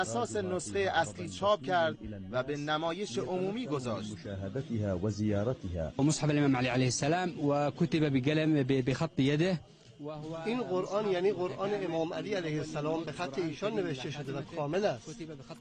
اساس نسخه اصلی چاپ کرد و به نمایش عمومی گذاشت. مصحف الامام علی علیه السلام و کتب بقلم بخط یده. این قرآن یعنی قرآن امام علی علیه السلام به خط ایشان نوشته شده و کامل است.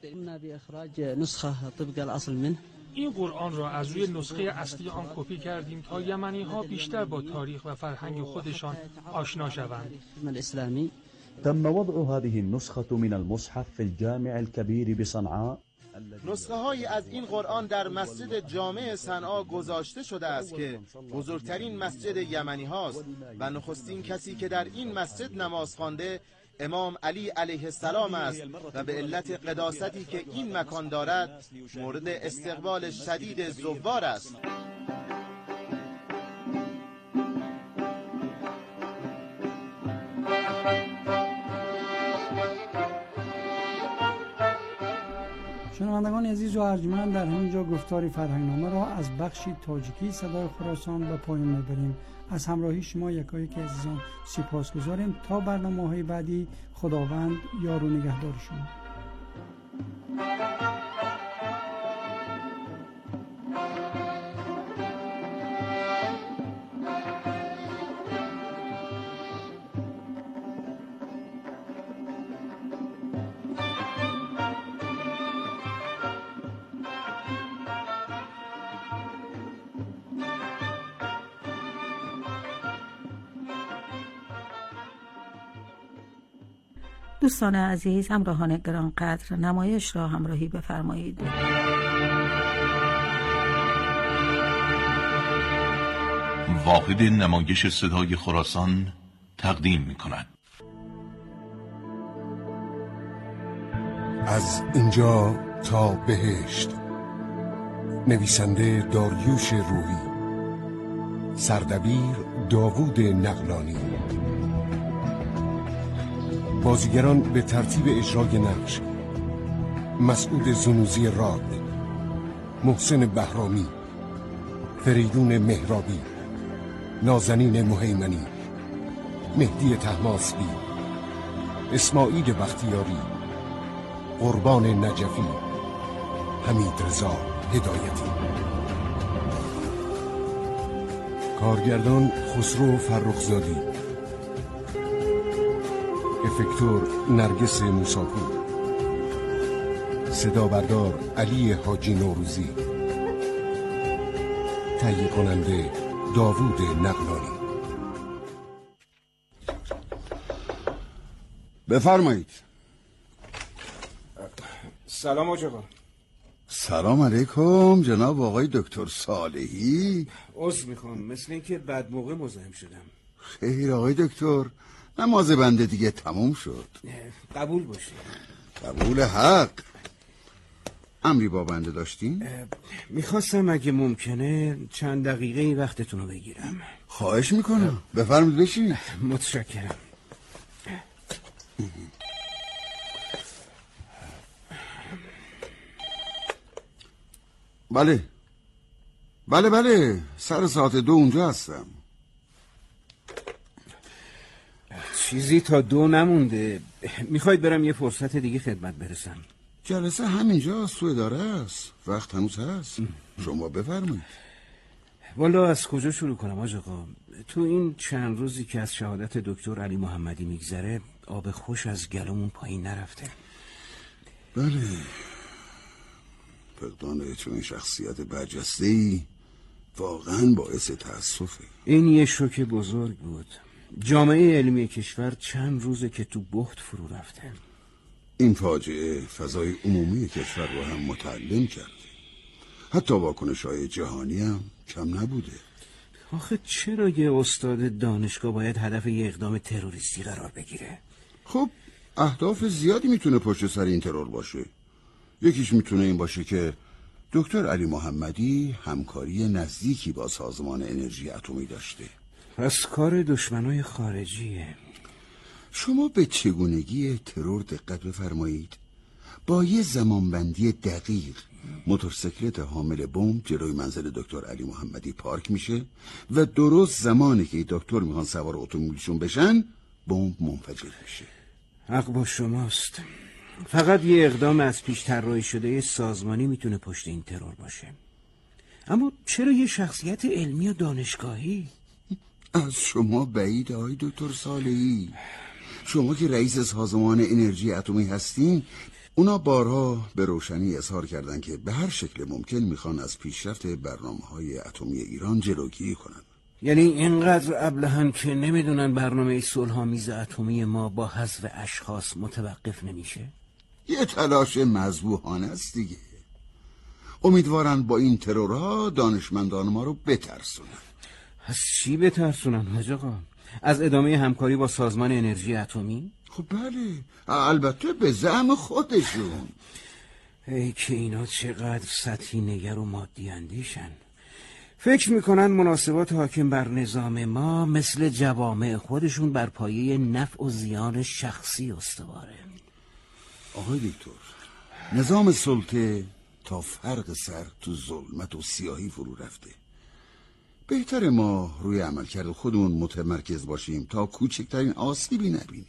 این قرآن را از روی نسخه اصلی آن کپی کردیم تا یمنی‌ها بیشتر با تاریخ و فرهنگ خودشان آشنا شوند. تم وضع هذه النسخة من المصحف في الجامع الكبير بصنعاء. نسخه های از این قرآن در مسجد جامع صنعا گذاشته شده است که بزرگترین مسجد یمنی هاست و نخستین کسی که در این مسجد نماز خوانده امام علی علیه السلام است و به علت قداستی که این مکان دارد مورد استقبال شدید زوار است. شنوندگان عزیز و ارجمند، در همینجا گفتار فرهنگنامه را از بخشی تاجیکی صدای خراسان به پایان میبریم. از همراهی شما یکایک عزیزان سپاسگزاریم. تا برنامه‌های بعدی، خداوند یار و نگهدار شما. دوستان عزیز، همراهان گرانقدر، نمایش را همراهی بفرمایید. واحد نمایش صدای خراسان تقدیم می‌کند. از اینجا تا بهشت، نویسنده داریوش روحی، سردبیر داوود نقلانی. بازیگران به ترتیب اجرای نقش: مسعود زنوزی راد، محسن بهرامی، فریدون مهرابی، نازنین مهیمنی، مهدی طهماسبی، اسماعیل بختیاری، قربان نجفی، حمید رضا هدایتی. کارگردان خسرو فرخزادی، افکتور نرگس موساپور، صدا بردار علی حاجی نوروزی، تهیه کننده داوود نقلانی. بفرمایید. سلام آقا. سلام علیکم جناب آقای دکتر صالحی. عذر میخوام، مثل اینکه بعد موقع مزاحم شدم. خیر آقای دکتر، نماز بنده دیگه تموم شد. قبول باشی. قبول حق. امری با بنده داشتین؟ میخواستم اگه ممکنه چند دقیقه وقتتون رو بگیرم. خواهش میکنم. بفرمایید بشین. متشکرم. بله بله بله، سر ساعت 2 اونجا هستم. چیزی تا 2 نمونده. میخواید برم یه فرصت دیگه خدمت برسم؟ جلسه همینجا سوء داره است، وقت هنوز هست. شما بفرمایید. والا از کجا شروع کنم آقا؟ تو این چند روزی که از شهادت دکتر علی محمدی میگذره آب خوش از گلومون پایین نرفته. بله، فقدان چون شخصیت برجسته‌ای واقعا باعث تأسفه. این یه شوک بزرگ بود. جامعه علمی کشور چند روزه که تو بحت فرو رفته. این فاجعه فضای عمومی کشور رو هم متعلم کرده. حتی واکنش‌های جهانی هم کم نبوده. آخه چرا یه استاد دانشگاه باید هدف یه اقدام تروریستی قرار بگیره؟ خب اهداف زیادی میتونه پشت سر این ترور باشه. یکیش میتونه این باشه که دکتر علی محمدی همکاری نزدیکی با سازمان انرژی اتمی داشته. پس کار دشمنای خارجیه. شما به چگونگی ترور دقت بفرمایید. با یه زمانبندی دقیق موتورسیکلت حامل بمب جلوی منزل دکتر علی محمدی پارک میشه و درست زمانی که دکتر میخوان سوار اتومبیلشون بشن بمب منفجر میشه. حق با شماست. فقط یه اقدام از پیش طراحی شده سازمانی میتونه پشت این ترور باشه. اما چرا یه شخصیت علمی و دانشگاهی؟ از شما بعید آقای دکتر صالحی. شما که رئیس سازمان انرژی اتمی هستین، اونا بارها به روشنی اظهار کردن که به هر شکل ممکن میخوان از پیشرفت برنامه‌های اتمی ایران جلوگیری کنن. یعنی اینقدر ابلهن که نمیدونن برنامه صلح‌آمیز اتمی ما با حذف اشخاص متوقف نمیشه؟ یه تلاش مذبوحانه است دیگه. امیدوارن با این ترورها دانشمندان ما رو بترسونن. از چی بترسونن حاج آقا؟ از ادامه همکاری با سازمان انرژی اتمی؟ خب بله، البته به زعم خودشون. ای که اینا چقدر سطحی نگر و مادی اندیشن. فکر میکنن مناسبات حاکم بر نظام ما مثل جوامع خودشون بر پایه نفع و زیان شخصی استواره. آقای دکتر، نظام سلطه تا فرق سر تو ظلمت و سیاهی فرو رفته. بهتر ما روی عملکرد خودمون متمرکز باشیم تا کوچکترین آسیبی نبینیم.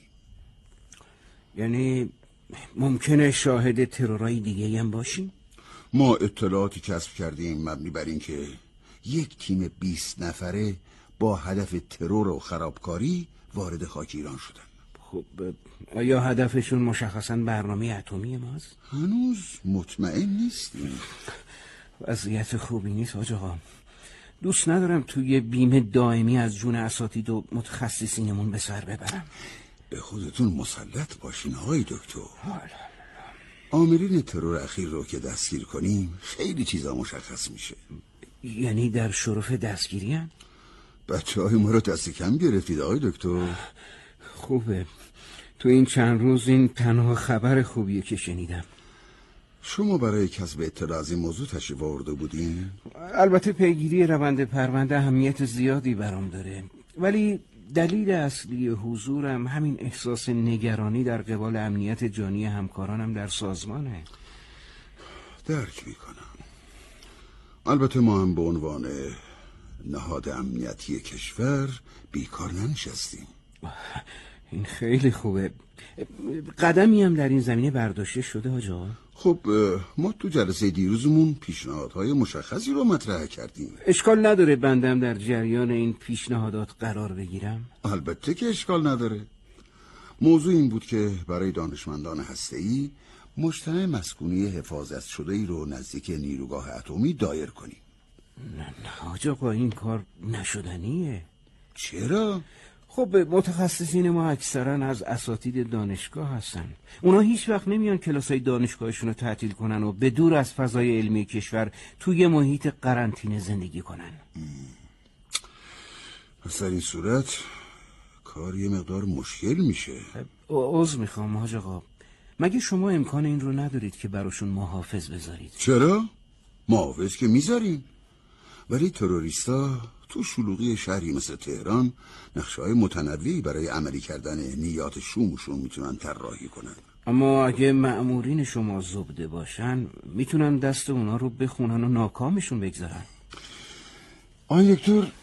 یعنی ممکنه شاهد ترورای دیگه هم باشیم؟ ما اطلاعاتی کسب کردیم مبنی بر این که یک تیم 20 نفره با هدف ترور و خرابکاری وارد خاک ایران شدن. خب آیا هدفشون مشخصاً برنامه اتمی ماست؟ هنوز مطمئن نیستیم. وضعیت خوبی نیست حاج آقا. دوست ندارم توی بیمه دائمی از جون اساتید و متخصصینمون به سر ببرم. به خودتون مسلط باشین آقای دکتر. عاملین ترور اخیر رو که دستگیر کنیم خیلی چیزا مشخص میشه. یعنی در شرف دستگیری هم؟ بچه‌های ما رو دست کم گرفتید آقای دکتر. خوبه. تو این چند روز این تنها خبر خوبیه که شنیدم. شما برای کسب اطلاع از این موضوع تشریف آورده بودین؟ البته پیگیری روند پرونده اهمیت زیادی برام داره، ولی دلیل اصلی حضورم همین احساس نگرانی در قبال امنیت جانی همکارانم در سازمانه. درک میکنم. البته ما هم به عنوان نهاد امنیتی کشور بیکار ننشستیم. این خیلی خوبه. قدمی هم در این زمینه برداشته شده حاج آقا؟ خب ما تو جلسه دیروزمون پیشنهادهای مشخصی رو مطرح کردیم. اشکال نداره بندم در جریان این پیشنهادات قرار بگیرم؟ البته که اشکال نداره. موضوع این بود که برای دانشمندان هسته‌ای مجتمع مسکونی حفاظت شده ای رو نزدیک نیروگاه اتمی دایر کنیم. نه حاج آقا، این کار نشدنیه. چرا؟ خب متخصصین ما اکثرا از اساتید دانشگاه هستن. اونا هیچ وقت نمیان کلاسای دانشگاهشون رو تعطیل کنن و به دور از فضای علمی کشور توی محیط قرنطینه زندگی کنن. پس در این صورت کار یه مقدار مشکل میشه. عذر میخوام حاج آقا، مگه شما امکان این رو ندارید که براشون محافظ بذارید؟ چرا؟ محافظ که میذاریم، ولی تروریستا تو شلوغی شهری مثل تهران نقشه‌های متنوعی برای عملی کردن نیات شومشون میتونن طراحی کنن. اما اگه مأمورین شما زبده باشن میتونن دست اونا رو بخونن و ناکامشون بگذارن. آقای دکتر،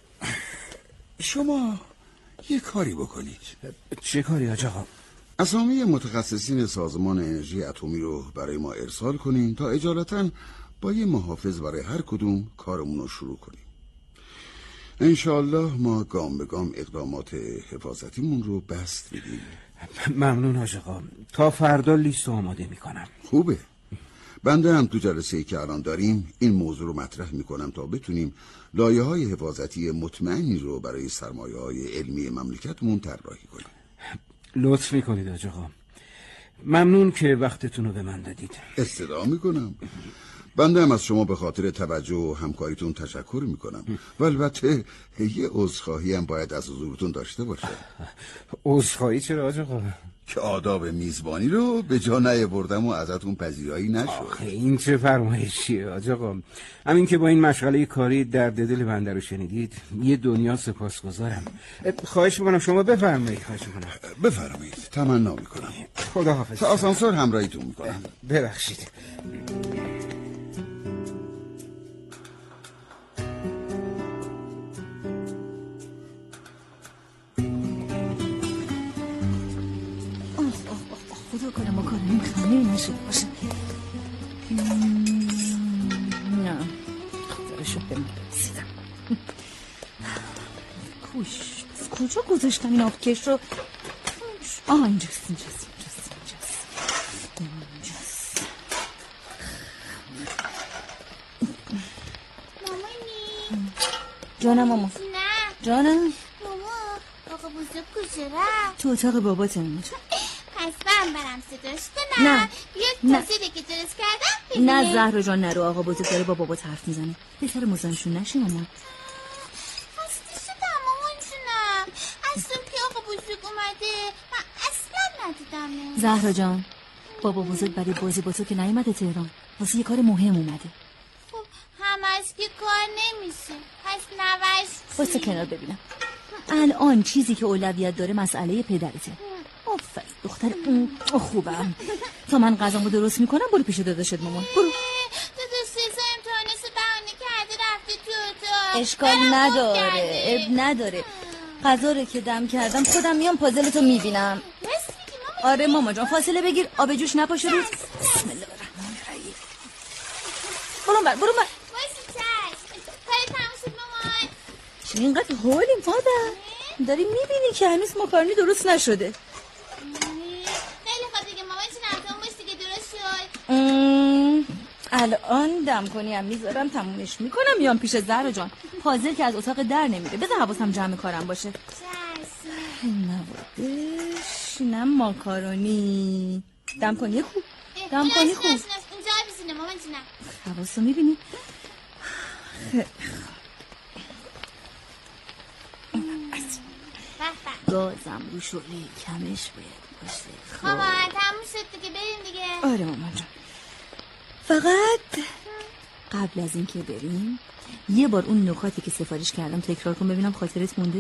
شما یه کاری بکنید. چه کاری حاج آقا؟ اسامی متخصصین سازمان انرژی اتمی رو برای ما ارسال کنین تا اجالتاً با یه محافظ برای هر کدوم کارمون رو شروع کنیم. انشاءالله ما گام به گام اقدامات حفاظتیمون رو بست بدیم. ممنون حاج آقا. تا فردا لیست آماده میکنم. خوبه. بنده هم تو جلسه‌ای که الان داریم این موضوع رو مطرح میکنم تا بتونیم لایه‌های حفاظتی مطمئنی رو برای سرمایه‌های علمی مملکتمون طراحی کنیم. لطف میکنید حاج آقا. ممنون که وقتتون رو به من دادید. استدعا میکنم. بنده هم از شما به خاطر توجه و همکاریتون تشکر میکنم و البته یه عذرخواهی هم باید از حضورتون داشته باشه. عذرخواهی چرا حاج آقا؟ که آداب میزبانی رو به جا نیاوردم و ازتون پذیرایی نشد. این چه فرمایشیه حاج آقا؟ همین که با این مشغله کاری درد دل بنده رو شنیدید یه دنیا سپاسگزارم. خواهش میکنم شما بفرمایید. خواهش میکنم. بفرمایید. تمنا میکنم. خداحافظ. تا آسانسور همراهیتون میکنم. ببخشید. نه خدا رو شکر نرسیدم. کجا گذاشتم این آبکش رو؟ اینجاست. مامانی جانم ماما. نه جانم ماما، آقا بزرگ کجا رفت؟ تو اتاق بابات اونجا. پس برم صداش کنم؟ نه. یک تاثیری که درست کردم ببینه. نه زهرا جان نرو، آقا بزرگ داره با بابات حرف میزنه. بهتره مزاحمشون نشی ماما. خسته شدم مامان جونم، از صبح که آقا بزرگ اومده من اصلا ندیدمه. زهرا جان بابا بزرگ برای بازی با تو که نیومده تهران، واسه یه کار مهم اومده. خب همش که کار نمیشه، پس نوش واسه کنار ببینم. الان چیزی که اولویت داره مسئله پدرته. آفرین دختر خوبم. تا من غذامو درست میکنم برو پیش داداشت مامان. برو. داداش سیزا امتحانش بهانه کرده رفته تو اتاق. اشکال نداره، اب نداره. غذا رو که دم کردم خودم میام پازلتو میبینم. آره ماما جان فاصله بگیر، آب جوش نپاشه روز. بسم الله الرحمن الرحیم. برو بر. کاری تموم شد مامان. چه اینقدر حالیم مادر؟ داری میبینی که هنوز ماکارونی درست نشده. خیلی خوب دیگه مامان چون انتظام باش دیگه درست شد. الان دم کنی هم میذارم تمومش میکنم میام پیش زهرا جان. پازل که از اتاق در نمیره، بذار حواسم جمع کارم باشه. نوادش نه ماکارونی. دم کنی خوب. دم کنی خوب. اینجا بزنه مامان جونم. حواسو میبینی؟ گازم رو شعله کمش باید باشه. مامان تموم شد دیگه، بریم دیگه. آره مامان جان. فقط قبل از اینکه بریم یه بار اون نکاتی که سفارش کردم تکرار کن ببینم خاطرت مونده.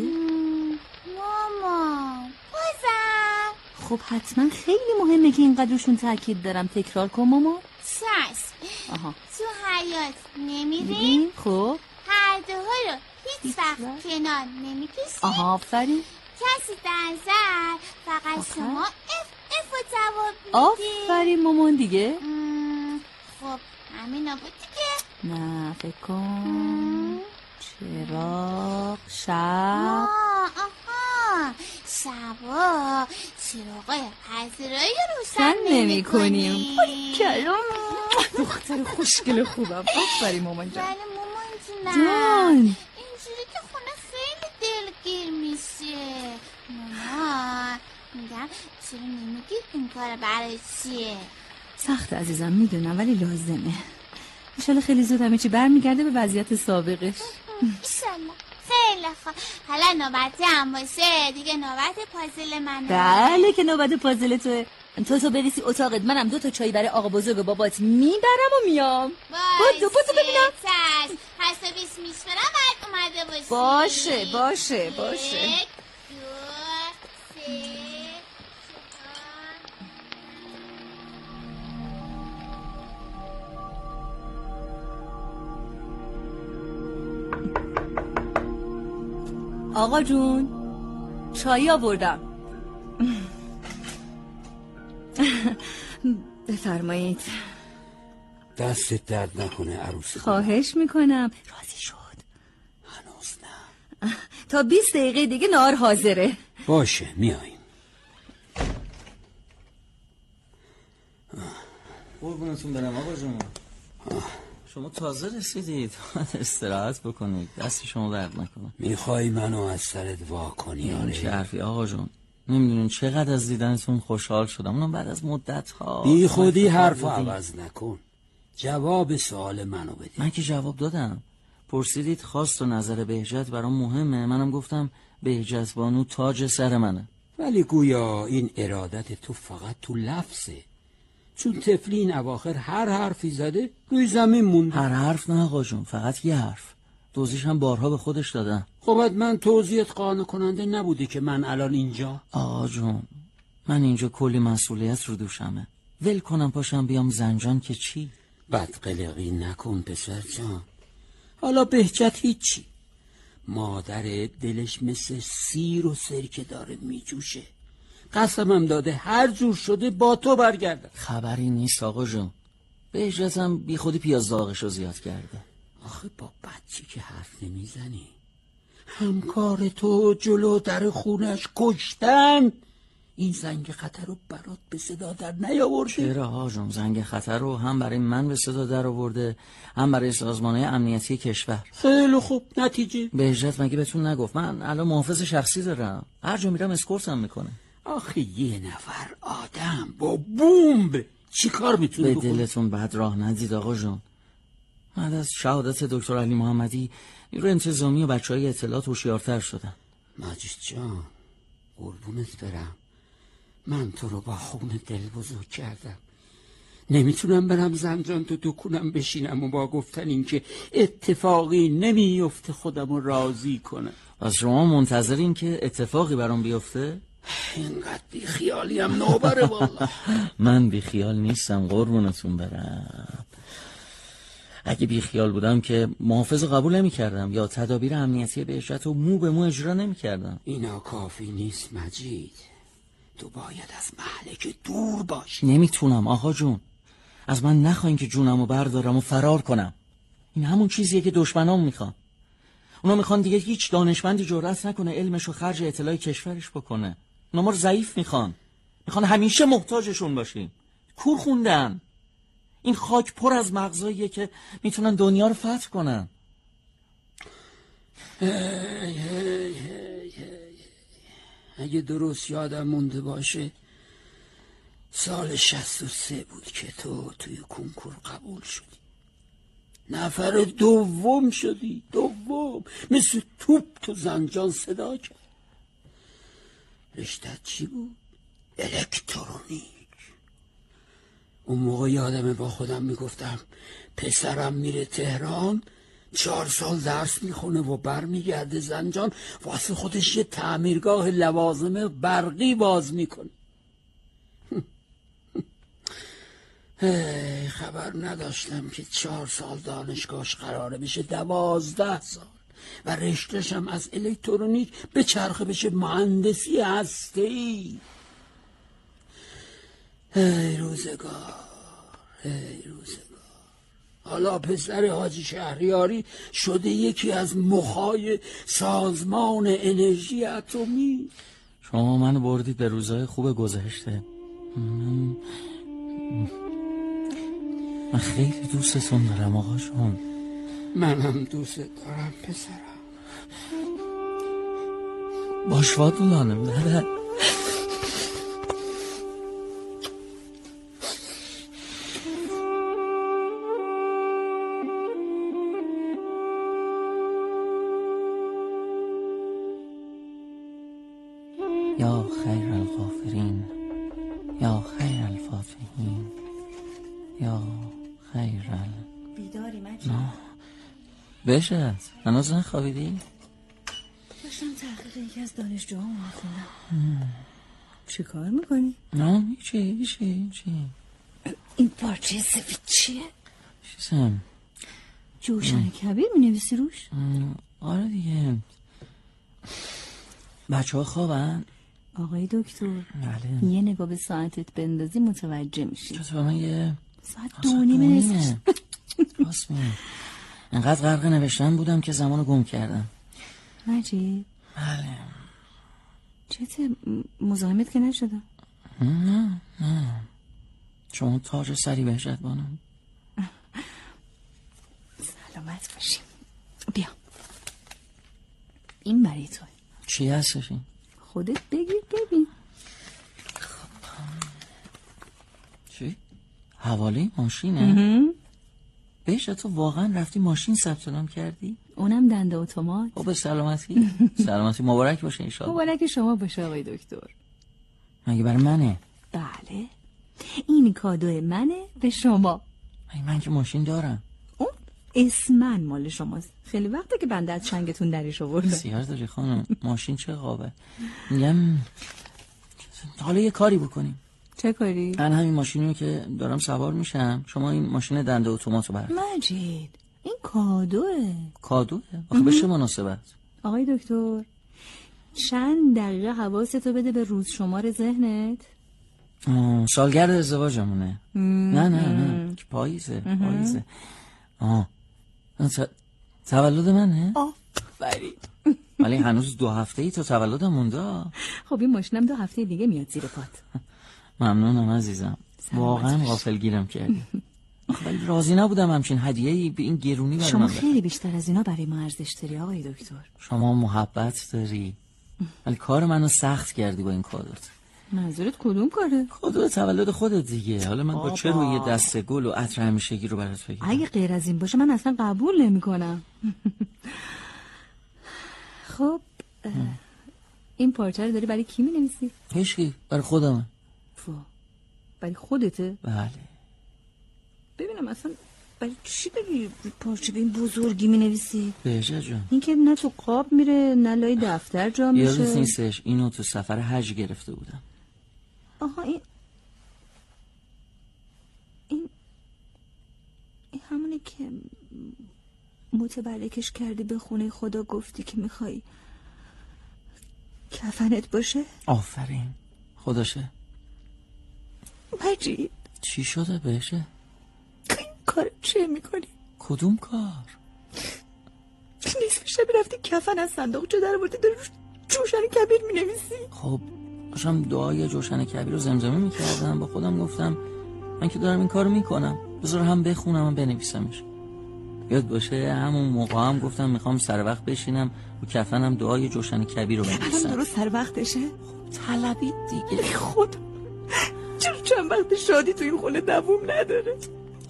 مامان بازم خب حتما خیلی مهمه که اینقدرشون تاکید دارم. تکرار کن مامان. چشم. آها. تو حیات نمیریم. خب هر دوها رو هیچ وقت کنار نمیکشیم. آها آفرین. کسی در زر فقط شما اف و جواب میدی. آفرین مامان دیگه. خب همینا بود دیگه. نه فکر کن. چراغ شب. آها شبا چراغای حضرایی روشن نمی کنیم. کلام دختر خوشگل خوبم. آفرین مامان جان. بله مامان جونم. اینجوری که خونه خیلی دلگیر میشه. مامان میگم چرا نمیگی این کار برای چیه؟ سخت عزیزم میدونم ولی لازمه. انشالله خیلی زود همه چی برمیگرده به وضعیت سابقش. انشالله. خیلی خوب. حالا نوبتی هم باشه دیگه نوبت پازل منه. بله که نوبت پازل توه. تو بریسی اتاقت، منم 2 تا چای برای آقا بزرگ و بابات میبرم و میام. بودو ببینم. چشم. پس 20 میشورم بعد اومده باشی. باشه 1 2 3 آقا جون چایی آوردم. بفرمایید. دستت درد نکنه عروسی. خواهش میکنم. راضی شد؟ هنوز نه. تا 20 دقیقه دیگه نهار حاضره. باشه میاییم. قربونتون برم آقا جون. شما تازه رسیدید. استراحت بکنید. دست شما درد نکنه. میخوای منو از سرت وا کنی؟ آره چه حرفی آقا جون. نمیدونین چقدر از دیدنتون خوشحال شدم. اونم بعد از مدت ها. بی خودی حرفو عوض نکن. جواب سوال منو بدید. من که جواب دادم. پرسیدید خواست و نظر بهجت برام مهمه. منم گفتم بهجت بانو تاج سر منه. ولی گویا این ارادت تو فقط تو لفظه. چون طفلی این اواخر هر حرفی زده روی زمین مونده. هر حرف نه آقا جون، فقط یه حرف. دوزیش هم بارها به خودش دادم. خب من توضیحت قانع کننده نبودی که من الان اینجا؟ آقا جون من اینجا کلی مسئولیت رو دوشمه. ول کنم پاشم بیام زنجان که چی؟ بدقلقی نکن پسر جان. حالا بهجت هیچی. مادر دلش مثل سیر و سرکه داره میجوشه. قسمم داده هر جور شده با تو برگردم. خبری نیست آقا جون. به اجرتم بی خودی پیاز داغشو زیاد کرده. آخه با بچه که حرف نمیزنی. همکار تو جلو در خونش کشتن. این زنگ خطر رو برات به صدا در نیاورده؟ چرا آجام؟ زنگ خطر رو هم برای من به صدا در آورده، هم برای سازمان‌های امنیتی کشور. خیلی خوب، نتیجه؟ به اجرت مگه بهتون نگفت من الان محافظ شخصی دارم، هر جا میرم اسکورتم میکنه. آخه یه نفر آدم با بمب چی کار میتونه بکنه؟ به دلتون بد راه ندید آقا جون. بعد از شهادت دکتر علی محمدی نیروی انتظامی و بچهای اطلاعات هوشیارتر شدن. مجید جان قربونت برم، من تو رو با خون دل بزرگ کردم. نمیتونم برم زنجان تو دکونم بشینم و با گفتن این که اتفاقی نمیفته خودم رو راضی کنم. از شما منتظرین که اتفاقی برام بیفته؟ اینقدر بیخیالی هم نوبره والله. من بیخیال نیستم قربونتون برم. اگه بیخیال بودم که محافظ قبول نمی کردم یا تدابیر امنیتی به اجرت رو مو به مو اجرا نمی کردم. اینا کافی نیست مجید، تو باید از مهلک دور باشی. نمیتونم آقا جون، از من نخواین که جونمو بردارم و فرار کنم. این همون چیزیه که دشمنام میخوان. اونا میخوان دیگه هیچ دانشمندی جرأت نکنه علمشو خرج اطلاع کشورش بکنه. اونا ما رو ضعیف میخوان همیشه محتاجشون باشیم. کور خوندن. این خاک پر از مغزاییه که میتونن دنیا رو فتح کنن. اگه درست یادم مونده باشه سال 63 بود که تو توی کنکور قبول شدی. نفر دوم شدی، دوم، مثل توپ تو زنجان صدا کرد. رشتت چی بود؟ الکترونیک. اون موقع یادمه با خودم میگفتم پسرم میره تهران 4 سال درس میخونه و برمیگرده زنجان واسه خودش یه تعمیرگاه لوازم برقی باز میکنه. خبر نداشتم که 4 سال دانشگاهش قراره بشه 12 سال و رشته‌ش هم از الکترونیک به چرخه بشه مهندسی هسته‌ای. ای روزگار، ای روزگار. حالا پسر حاجی شهریاری شده یکی از مخای سازمان انرژی اتمی. شما منو بردید به روزهای خوب گذشته. من خیلی دوستتون دارم آقا جون. منم دوست دارم پسرم. باشواد لانم داده. یا خیر الغافرین یا خیر الفاتحین یا خیر بیداری مجید؟ نه بشه هنوز نخوابیدی؟ داشتم تحقیق یکی از دانشجوها میخوندم. چی کار میکنی؟ نه چی این پارچه سفید چیه؟ چیزم جوشن کبیر مینویسی روش؟ آره دیگه. بچه ها خوابن؟ آقای دکتر بله. یه نگاه به ساعتت بندازی متوجه میشی. چطور من یه ساعت 2:30 راست میگی. انقدر غرق نوشتن بودم که زمانو گم کردم. مجید بله. چته مزاحمت که نشدم؟ نه شما تاج سری بهجت بانم. سلامت باشی. بیا این برای تو. چی هستش این؟ خودت بگیر ببین. چی؟ حواله ماشینه؟ بهش تو واقعا رفتی ماشین ثبت نام کردی؟ اونم دنده اتومات. به سلامتی. سلامتی مبارک باشه ان شاءالله. مبارک شما باشه آقای دکتر. مگه برای منه؟ بله این کادو منه به شما. من که ماشین دارم. اون اسمن مال شماست. خیلی وقته که بنده از چنگتون درش آوردم. سیار داری خانم. ماشین چه قابه. میگم حالا یه کاری بکنیم. چه کاری؟ من همین ماشینیو که دارم سوار میشم شما این ماشین دنده اتوماتو بردار. مجید این کادوه. کادوه؟ آخه به چه مناسبت؟ آقای دکتر چند دقیقه حواستو بده به روز شمار ذهنت. سالگرد ازدواجمونه. نه پاییزه. تولد منه؟ آفرین. ولی هنوز 2 هفته‌ای تا تولدم مونده. خب این ماشینم 2 هفته دیگه میاد زیر پات. ممنونم عزیزم، واقعا غافلگیرم کردی. ولی راضی نبودم همچین هدیه‌ای به این گرونی برام. شما خیلی بیشتر از اینا برای ما ارزش داری آقای دکتر. شما محبت داری، ولی کار منو سخت کردی با این کادوت. منظورت کدوم کاره؟ کادو تولد خودت دیگه. حالا من با چه روی دسته گل و عطر همیشگی رو برات بگیرم؟ اگه غیر از این باشه من اصلا قبول نمی‌کنم. خب این پارچه رو داری برای کی می‌نویسی؟ هیچکی، برای خودمه. برای خودته؟ بله. ببینم اصلا برای چی داری پارچه به این بزرگی می‌نویسی؟ بهجت جان، این که نه تو قاب میره نه لای دفتر جا میشه. یادت نیستش اینو تو سفر حج گرفته بودم. آها این همونه که متبرکش کردی به خونه خدا، گفتی که میخوای کفنت باشه؟ آفرین، خداشه. مجید چی شده بهشه؟ این کار چه میکنی؟ کدوم کار؟ نصف شب رفتی کفن از صندوق چه در بردی داری روش جوشن کبیر مینویسی؟ خب داشتم دعای جوشن کبیر رو زمزمه میکردم، با خودم گفتم من که دارم این کارو میکنم بذار هم بخونم و بنویسمش. یاد باشه همون موقع هم گفتم میخوام سر وقت بشینم و کفنم دعای جوشن کبیر رو بنویسم. الان درست سر وقتشه؟ طلبید دیگه. خدا چرا چند وقت شادی تو این خونه دووم نداره؟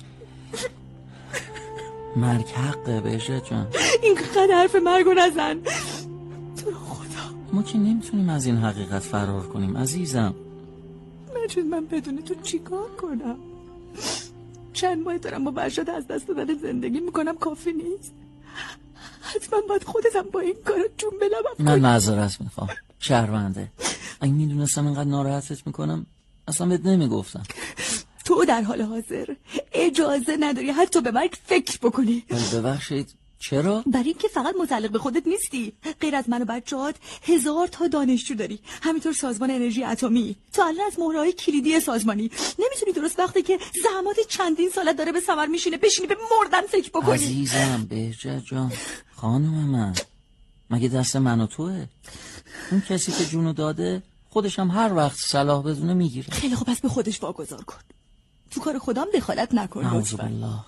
مرگ حقه بهجت جان. اینقدر حرف مرگو نزن تو خدا. ما که نمیتونیم از این حقیقت فرار کنیم عزیزم. مجید من بدون تو چیکار کنم؟ چند ماه دارم با وحشت از دست دادن زندگی میکنم، کافی نیست؟ حتما باید خودتم با این کار جون بلبم کنی. من معذرت میخوام شهرونده، اگه میدونستم اینقدر ناراحتت میکنم اصلا بهت نمیگفتم. تو در حال حاضر اجازه نداری حتی به مرگ فکر بکنی. ببخشید چرا؟ برای اینکه فقط متعلق به خودت نیستی، غیر از من و بچه‌هات 1000 تا دانشجو داری، همینطور سازمان انرژی اتمی. تو الان از مهره‌های کلیدی سازمانی نمیتونی درست وقتی که زحمات چندین ساله داره به ثمر میشینه بشینی به مردن فکر بکنی. عزیزم بهجت جان، خانم من، مگه دست من و توه؟ اون کسی که جونو داده خودش هم هر وقت صلاح بدونه میگیره. خیلی خوب، پس به خودش واگذار کن، تو کار خودم دخالت نکن. اعوذ بالله.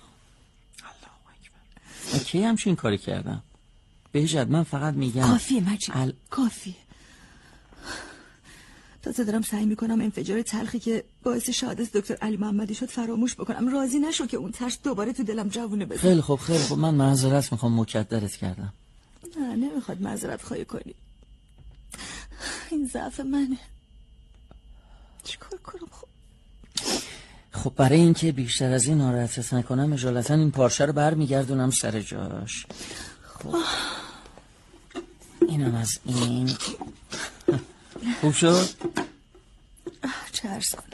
من کی همچین کاری کردم؟ بهجت من فقط میگم کافیه مجید کافیه. تازه دارم سعی میکنم انفجار تلخی که باعث شهادت دکتر علی محمدی شد فراموش بکنم. راضی نشو که اون ترس دوباره تو دلم جوونه بزنه. خیلی خوب من معذرت میخوام مکدرت کردم. نه نمیخواد معذرت خواهی کنی، این ضعف منه. چیکار کنم؟ خب برای اینکه بیشتر از این ناراحتت نکنم اجالتا این پارچه رو برمیگردونم سر جاش. خب اینم از این. خوب شد؟ چه عرض کنم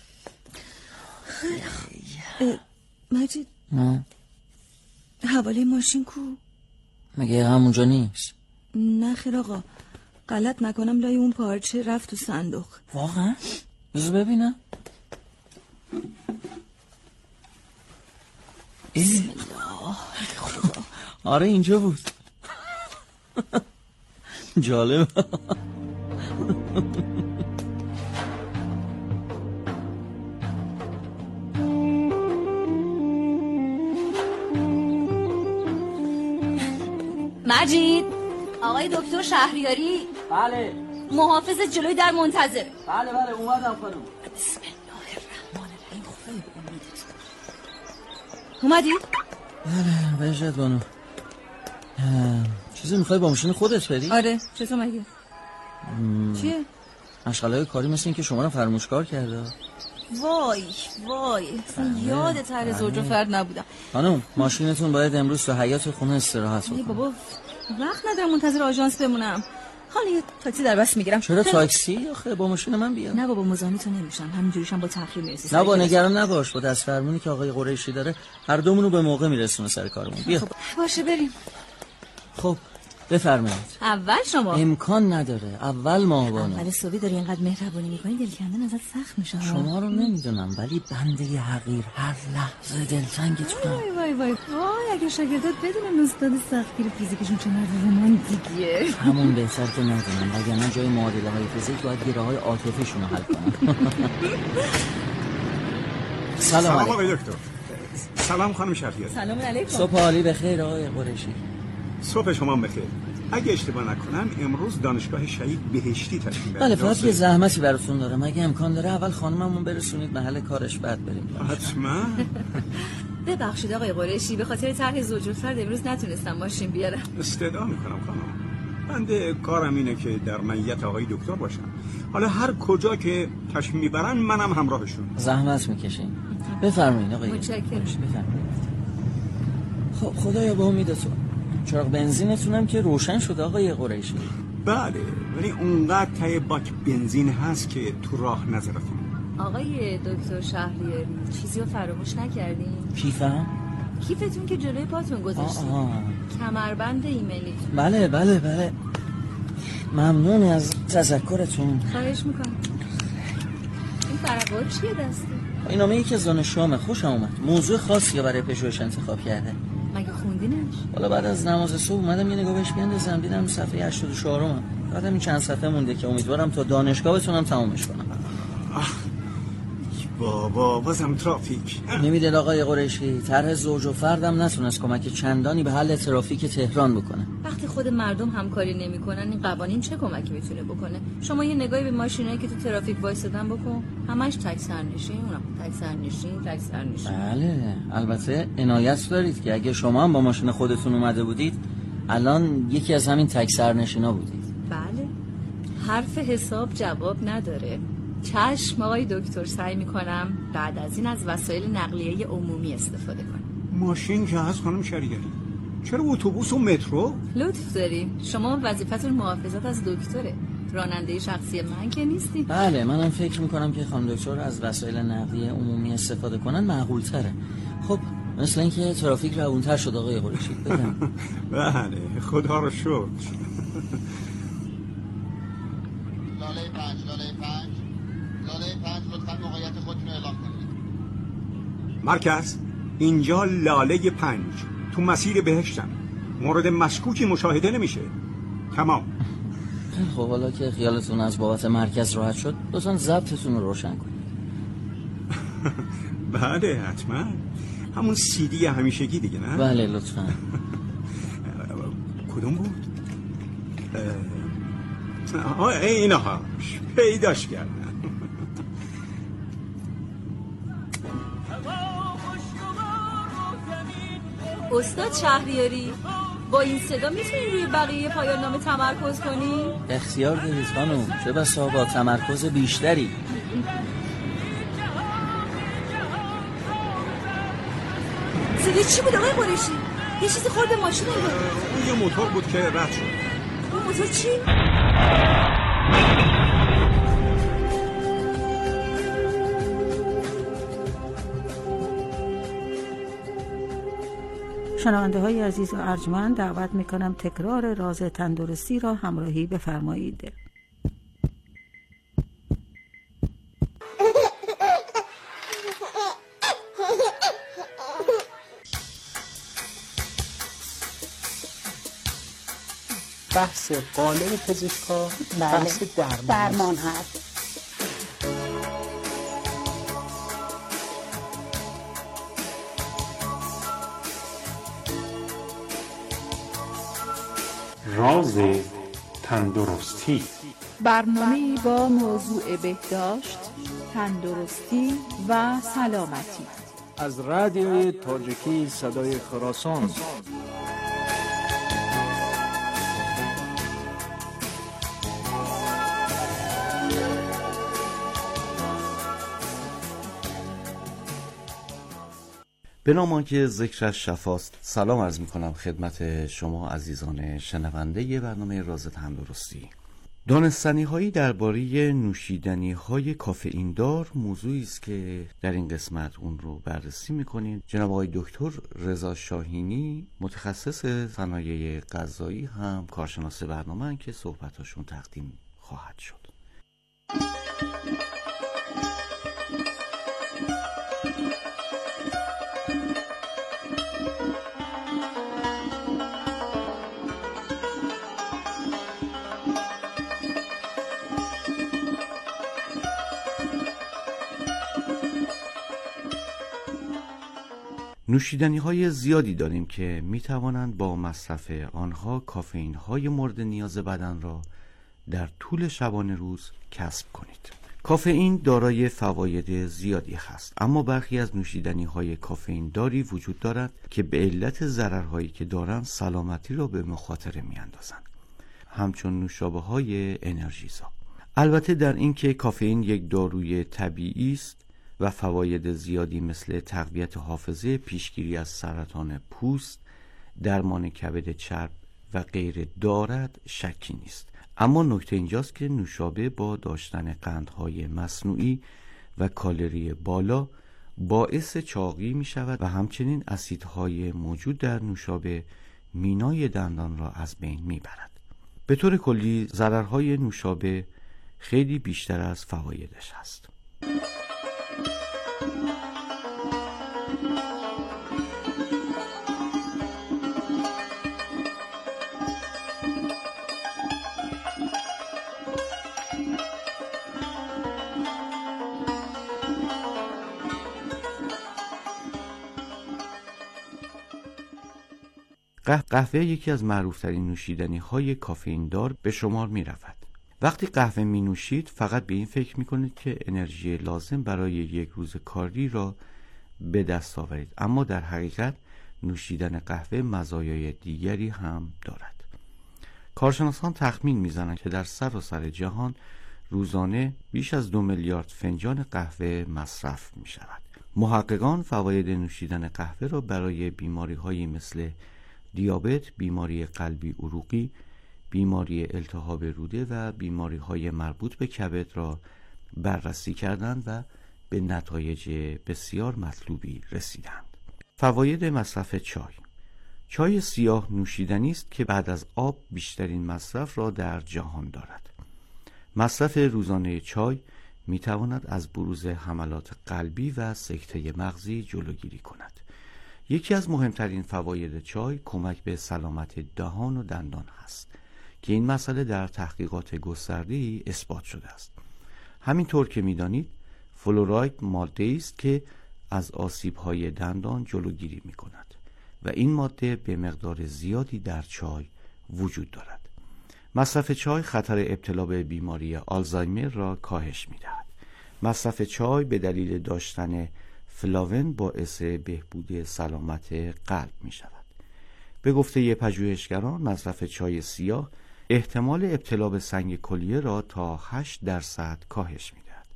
مجید؟ نه حواله ماشین کو؟ مگه همونجا نیست؟ نه خیر آقا، غلط نکنم لای اون پارچه رفت تو صندوق. واقعا؟ بذار ببینم. بسم الله. آره اینجا بود. جالب. مجید، آقای دکتر شهریاری. بله. محافظ جلوی در منتظر. بله اومدم خانم. بسم الله الرحمن الرحیم. خدای به امیدت. اومدی؟ بله بهجت بانو. چیزی میخوای با ماشین خودت بری؟ آره چطور مگه؟ چیه؟ مشغله‌های کاری مثل این که شما رو فراموشکار کرده. وای یاد طرح زوج و فرد نبودم. خانم ماشینتون باید امروز تو حیاط خونه استراحت کنه. بابا وقت ندارم منتظر آژانس بمونم. حالا یه تاکسی در بس میگیرم. چرا تاکسی؟ آخه با ماشین من بیا. نه بابا مزاحم تو نمیشم، همینجوریشم با تأخیر میرسی. نه با نگران نباش، با دست فرمونی که آقای قریشی داره هر دومونو به موقع میرسونه سر کارمون. بیا. خب باشه بریم. خب بفرمایید. اول شما. امکان نداره، اول ما بانو. اول صبحی داری اینقدر مهربونی میکنی دل کندن ازت سخت میشه. شما رو نمیدونم ولی بنده حقیر هر لحظه دلتنگتونم. وای وای وای اگه شاگردات بدونن استاد سختگیر فیزیکشون چقدر رمانتیکیه. همون بهتر که ندونم، وگرنه جای معادله های فیزیک باید گره‌های عاطفیشون رو حل کنم. سلام آقای دکتر. سلام خانم شهریاری. سلام علیکم. صبح عالی بخیر آقای قریشی. صبح شما بخیر. اگه اشتباه نکنم امروز دانشگاه شهید بهشتی تشریف بله فقط یه زحمتی براتون دارم، اگه امکان داره اول خانممون برسونید محل کارش بعد بریم. حتما. ببخشید آقای قریشی به خاطر طرح زوج و فرد امروز نتونستم ماشین بیارم. استدعا میکنم خانم. بنده کارم اینه که در معیت آقای دکتر باشم. حالا هر کجا که تشریف میبرن منم همراهشون. زحمت میکشین. بفرمایید آقای. متشکرم. بفرمایید. خب خدایا با امیدتون. چراغ بنزینتونم که روشن شد آقای قریشی. بله ولی اونقدر ته باک بنزین هست که تو راه نذارتون. آقای دکتر شهریاری چیزی رو فراموش نکردین؟ کیفم؟ کیفتون که جلوی پاتون گذاشتین. کمربند ایمنی. بله بله بله. ممنون از تذکرتون. خواهش میکنم. این فرقات چیه دسته؟ این نامه‌ای که دانشجوام خوشم اومد. موضوع خاصی برای پژوهش انتخاب کرده. مگه خوندینش؟ حالا بعد از نماز صبح اومدم یه نگاه بهش بیاندازم، دیدم صفحه 84 بعدم این چند صفحه مونده که امیدوارم تا دانشگاه بتونم تمامش کنم. بابا بازم ترافیک. نمیدید آقای قریشی طرح زوج و فردم نتونست کمک چندانی به حل ترافیک تهران بکنه. وقتی خود مردم همکاری نمیکنن این قوانین چه کمکی میتونه بکنه؟ شما یه نگاهی به ماشینایی که تو ترافیک وایسادن بکن، همش تک سرنشین، اونم تک سرنشین. بله البته عنایت دارید که اگه شما هم با ماشین خودتون اومده بودید الان یکی از همین تک سرنشینا بودید. بله حرف حساب جواب نداره. چشم آقای دکتر، سعی میکنم بعد از این از وسایل نقلیه عمومی استفاده کنم. ماشین که هست خانم شهریاری، چرا اتوبوس و مترو؟ لطف داری، شما وظیفتون محافظت از دکتره، راننده شخصی من که نیستی. بله منم فکر میکنم که خانم دکتر از وسایل نقلیه عمومی استفاده کنن معقول تره. خب مثل اینکه ترافیک روونتر شد آقای قریشی. بگم بله خدا رو شکر. لاله 5 لطفاً موقعیت خودتون رو اعلام کنید. مرکز اینجا لاله 5 تو مسیر بهشتم، مورد مشکوکی مشاهده نمیشه. تمام. خب حالا که خیالتون از بابت مرکز راحت شد لطفاً ضبطتون رو روشن کنید. بله حتما، همون CD همیشگی دیگه نه؟ بله لطفاً. کدوم بود؟ اینها پیداش کردن. استاد شهریاری با این صدا میتونی روی بقیه پایان نامه تمرکز کنی؟ اختیار دارید خانم، چه بسا با تمرکز بیشتری. صدای چی بود آقای قریشی؟ یه چیزی خورد به ماشین بود. اون یه موتور بود که رد شد. اون موتور چی؟ شنونده های عزیز و ارجمند، دعوت میکنم تکرار راز تندرستی را همراهی بفرمایید. بحث قالب پزشکا بحث درمان هست. راز تندرستی، برنامه‌ای با موضوع بهداشت، تندرستی و سلامتی از رادیوی تاجیکی صدای خراسان. به نام آنکه ذکرش شفاست، سلام عرض می کنم خدمت شما عزیزان شنونده ی برنامه راز تندرستی. دانستنی‌هایی درباره نوشیدنی‌های کافئین‌دار موضوعی است که در این قسمت اون رو بررسی می‌کنیم. جناب آقای دکتر رضا شاهینی متخصص صنایع غذایی هم کارشناس برنامه‌اند که صحبتاشون تقدیم خواهد شد. نوشیدنی‌های زیادی داریم که می‌توانند با مصرف آنها کافئین‌های مورد نیاز بدن را در طول شبانه روز کسب کنید. کافئین دارای فواید زیادی هست، اما برخی از نوشیدنی‌های کافئین داری وجود دارد که به علت ضررهایی که دارند سلامتی را به مخاطره می‌اندازند، همچون نوشابه‌های انرژیزا. البته در این که کافئین یک داروی طبیعی است و فواید زیادی مثل تقویت حافظه، پیشگیری از سرطان پوست، درمان کبد چرب و غیره دارد شکی نیست. اما نکته اینجاست که نوشابه با داشتن قندهای مصنوعی و کالری بالا باعث چاقی می شود و همچنین اسیدهای موجود در نوشابه مینای دندان را از بین می برد. به طور کلی ضررهای نوشابه خیلی بیشتر از فوایدش هست. قهوه یکی از معروفترین نوشیدنی‌های کافئین‌دار به شمار می‌رود. وقتی قهوه می‌نوشید فقط به این فکر می‌کنید که انرژی لازم برای یک روز کاری را به دست آورید، اما در حقیقت نوشیدن قهوه مزایای دیگری هم دارد. کارشناسان تخمین می‌زنند که در سراسر جهان روزانه بیش از 2 میلیارد فنجان قهوه مصرف می‌شود. محققان فواید نوشیدن قهوه را برای بیماری‌هایی مثل دیابت، بیماری قلبی عروقی، بیماری التهاب روده و بیماری‌های مربوط به کبد را بررسی کردند و به نتایج بسیار مطلوبی رسیدند. فواید مصرف چای. چای سیاه نوشیدنی است که بعد از آب بیشترین مصرف را در جهان دارد. مصرف روزانه چای می‌تواند از بروز حملات قلبی و سکته مغزی جلوگیری کند. یکی از مهمترین فواید چای کمک به سلامت دهان و دندان هست که این مسئله در تحقیقات گسترده‌ای اثبات شده است. همینطور که می‌دانید فلوراید ماده‌ای است که از آسیب‌های دندان جلوگیری می‌کند و این ماده به مقدار زیادی در چای وجود دارد. مصرف چای خطر ابتلا به بیماری آلزایمر را کاهش می‌دهد. مصرف چای به دلیل داشتن فلاون باعث بهبود سلامت قلب می شود. به گفته پژوهشگران مصرف چای سیاه احتمال ابتلا به سنگ کلیه را تا 8% کاهش می دهد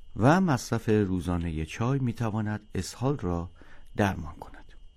و مصرف روزانه چای می تواند اسهال را درمان کند.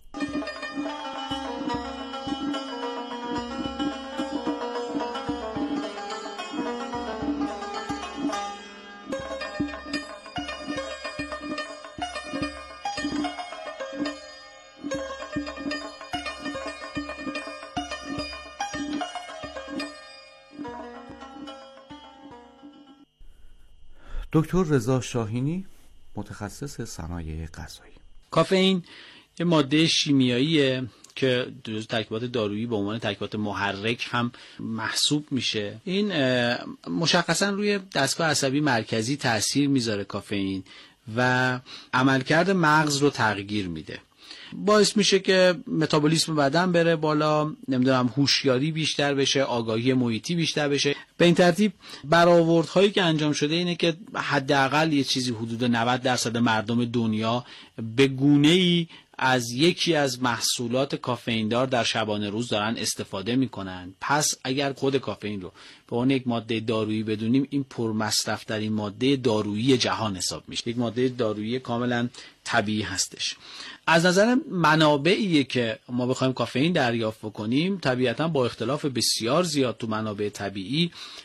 دکتر رضا شاهینی متخصص صنایع غذایی. کافئین یه ماده شیمیاییه که جزو ترکیبات دارویی به عنوان ترکیبات محرک هم محسوب میشه. این مشخصا روی دستگاه عصبی مرکزی تاثیر میذاره کافئین و عملکرد مغز رو تغییر میده. باعث میشه که متابولیسم بدن بره بالا، نمیدونم هوشیاری بیشتر بشه، آگاهی محیطی بیشتر بشه. به این ترتیب برآوردهایی که انجام شده اینه که حداقل یه چیزی حدود 90% مردم دنیا به گونه‌ای از یکی از محصولات کافئیندار در شبانه روز دارن استفاده میکنن. پس اگر خود کافئین رو به عنوان یک ماده دارویی بدونیم، این پرمصرف ترین ماده دارویی جهان حساب میشه. یک ماده دارویی کاملا طبیعی هستش. از نظر منابعی که ما بخوایم کافئین دریافت کنیم، طبیعتا با اختلاف بسیار زیاد تو منابع طبیعی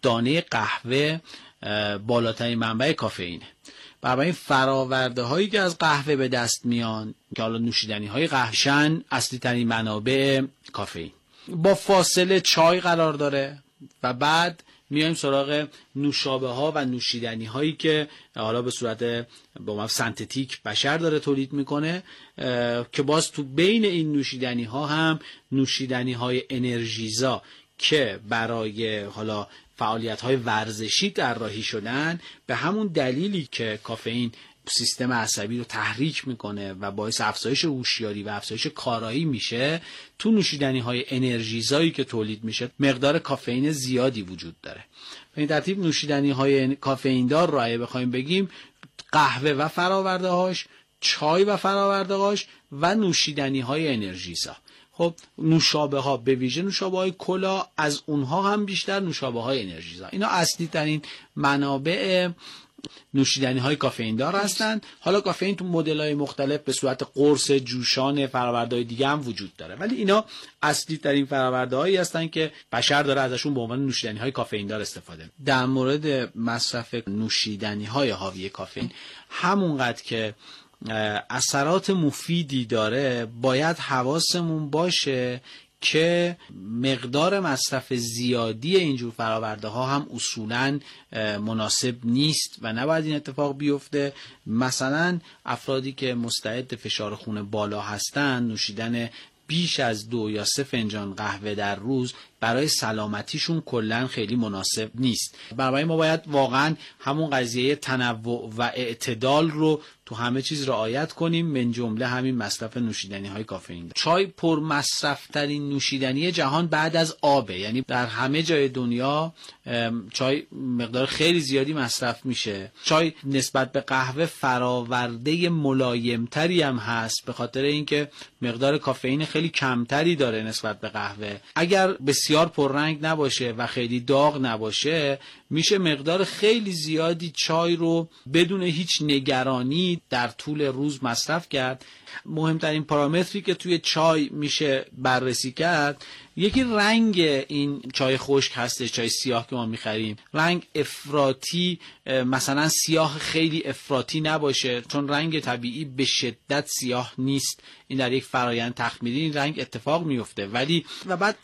دانه قهوه بالاترین منبع کافئینه. برای فراورده هایی که از قهوه به دست میان که حالا نوشیدنی های قهوه‌شن اصلی ترین منابع کافئین. با فاصله چای قرار داره و بعد میایم سراغ نوشابه ها و نوشیدنی هایی که حالا به صورت به عنوان سنتتیک بشر داره تولید میکنه که باز تو بین این نوشیدنی ها هم نوشیدنی های انرژیزا که برای حالا فعالیت‌های ورزشی طراحی شدن، به همون دلیلی که کافئین سیستم عصبی رو تحریک میکنه و باعث افزایش هوشیاری و افزایش کارایی میشه، تو نوشیدنی‌های انرژیزایی که تولید میشه مقدار کافئین زیادی وجود داره. به این ترتیب نوشیدنی‌های کافئین دار رو اگه بخوایم بگیم قهوه و فرآورده‌هاش، چای و فرآورده‌هاش و نوشیدنی‌های انرژیزا. خب نوشابه ها، به ویژه نوشابه های کلا، از اونها هم بیشتر نوشابه های انرژیزا، اینا اصلی ترین منابع نوشیدنی های کافئین دار هستند. حالا کافئین تو مدل های مختلف به صورت قرص، جوشان، فرآورده های دیگه هم وجود داره، ولی اینا اصلی ترین فرآورده هایی هستند که بشر داره ازشون به عنوان نوشیدنی های کافئین دار استفاده. در مورد مصرف نوشیدنی های حاوی کافئین، همونقدر که اثرات مفیدی داره، باید حواسمون باشه که مقدار مصرف زیادی اینجور فرآورده ها هم اصولاً مناسب نیست و نباید این اتفاق بیفته. مثلا افرادی که مستعد فشار خون بالا هستن، نوشیدن بیش از 2 یا 3 فنجان قهوه در روز برای سلامتیشون کلاً خیلی مناسب نیست. برای ما باید واقعاً همون قضیه تنوع و اعتدال رو تو همه چیز رعایت کنیم، من جمله همین مصرف نوشیدنی های کافئین. چای پر مصرف ترین نوشیدنی جهان بعد از آبه، یعنی در همه جای دنیا چای مقدار خیلی زیادی مصرف میشه. چای نسبت به قهوه فراورده ملایمتری هم هست، به خاطر اینکه مقدار کافئین خیلی کمتری داره نسبت به قهوه. اگر بسیار پررنگ نباشه و خیلی داغ نباشه، میشه مقدار خیلی زیادی چای رو بدون هیچ نگرانی در طول روز مصرف کرد. مهمترین پارامتری که توی چای میشه بررسی کرد، یکی رنگ این چای خشک هستش، چای سیاه که ما میخریم. رنگ افراطی، مثلا سیاه خیلی افراطی نباشه، چون رنگ طبیعی به شدت سیاه نیست. این در یک فرایند تخمیری این رنگ اتفاق میفته. ولی و بعد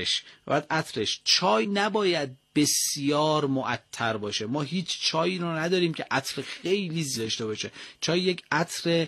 عطرش چای نباید بسیار معطر باشه. ما هیچ چایی رو نداریم که عطر خیلی زیاد داشته باشه. چای یک عطر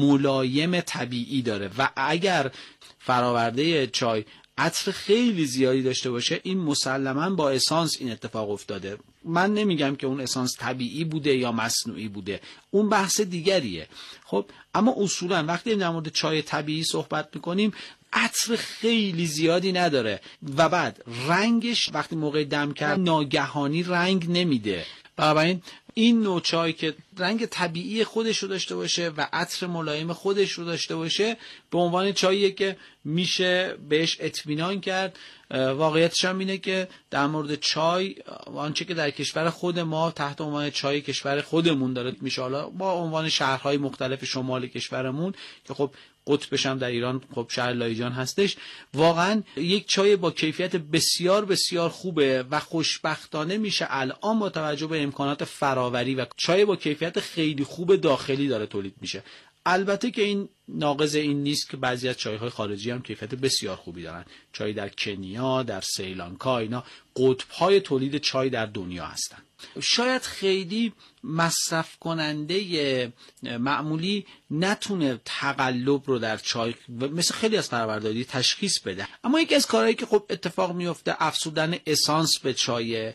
ملایم طبیعی داره و اگر فراورده چای عطر خیلی زیادی داشته باشه، این مسلماً با اسانس این اتفاق افتاده. من نمیگم که اون اسانس طبیعی بوده یا مصنوعی بوده، اون بحث دیگریه. خب اما اصولاً وقتی در مورد چای طبیعی صحبت میکنیم، عطر خیلی زیادی نداره و بعد رنگش وقتی موقع دم کرد ناگهانی رنگ نمیده. بنابراین این نوع چای که رنگ طبیعی خودش رو داشته باشه و عطر ملایم خودش رو داشته باشه، به عنوان چاییه که میشه بهش اطمینان کرد. واقعیتش هم اینه که در مورد چای، آنچه که در کشور خود ما تحت عنوان چای کشور خودمون داره میشه، حالا با عنوان شهرهای مختلف شمال کشورمون که خب قطبش هم در ایران خب شهر لاهیجان هستش، واقعا یک چای با کیفیت بسیار بسیار خوبه و خوشبختانه میشه الان با توجه به امکانات فراوری و چای با کیفیت خیلی خوب داخلی داره تولید میشه. البته که این ناقض این نیست که بعضی از چای‌های خارجی هم کیفیت بسیار خوبی دارن. چای در کنیا، در سریلانکا، اینا قطب‌های تولید چای در دنیا هستن. شاید خیلی مصرف کننده معمولی نتونه تقلب رو در چای مثل خیلی از فرآورده‌ها تشخیص بده، اما یکی از کارهایی که خب اتفاق میفته افزودن اسانس به چای.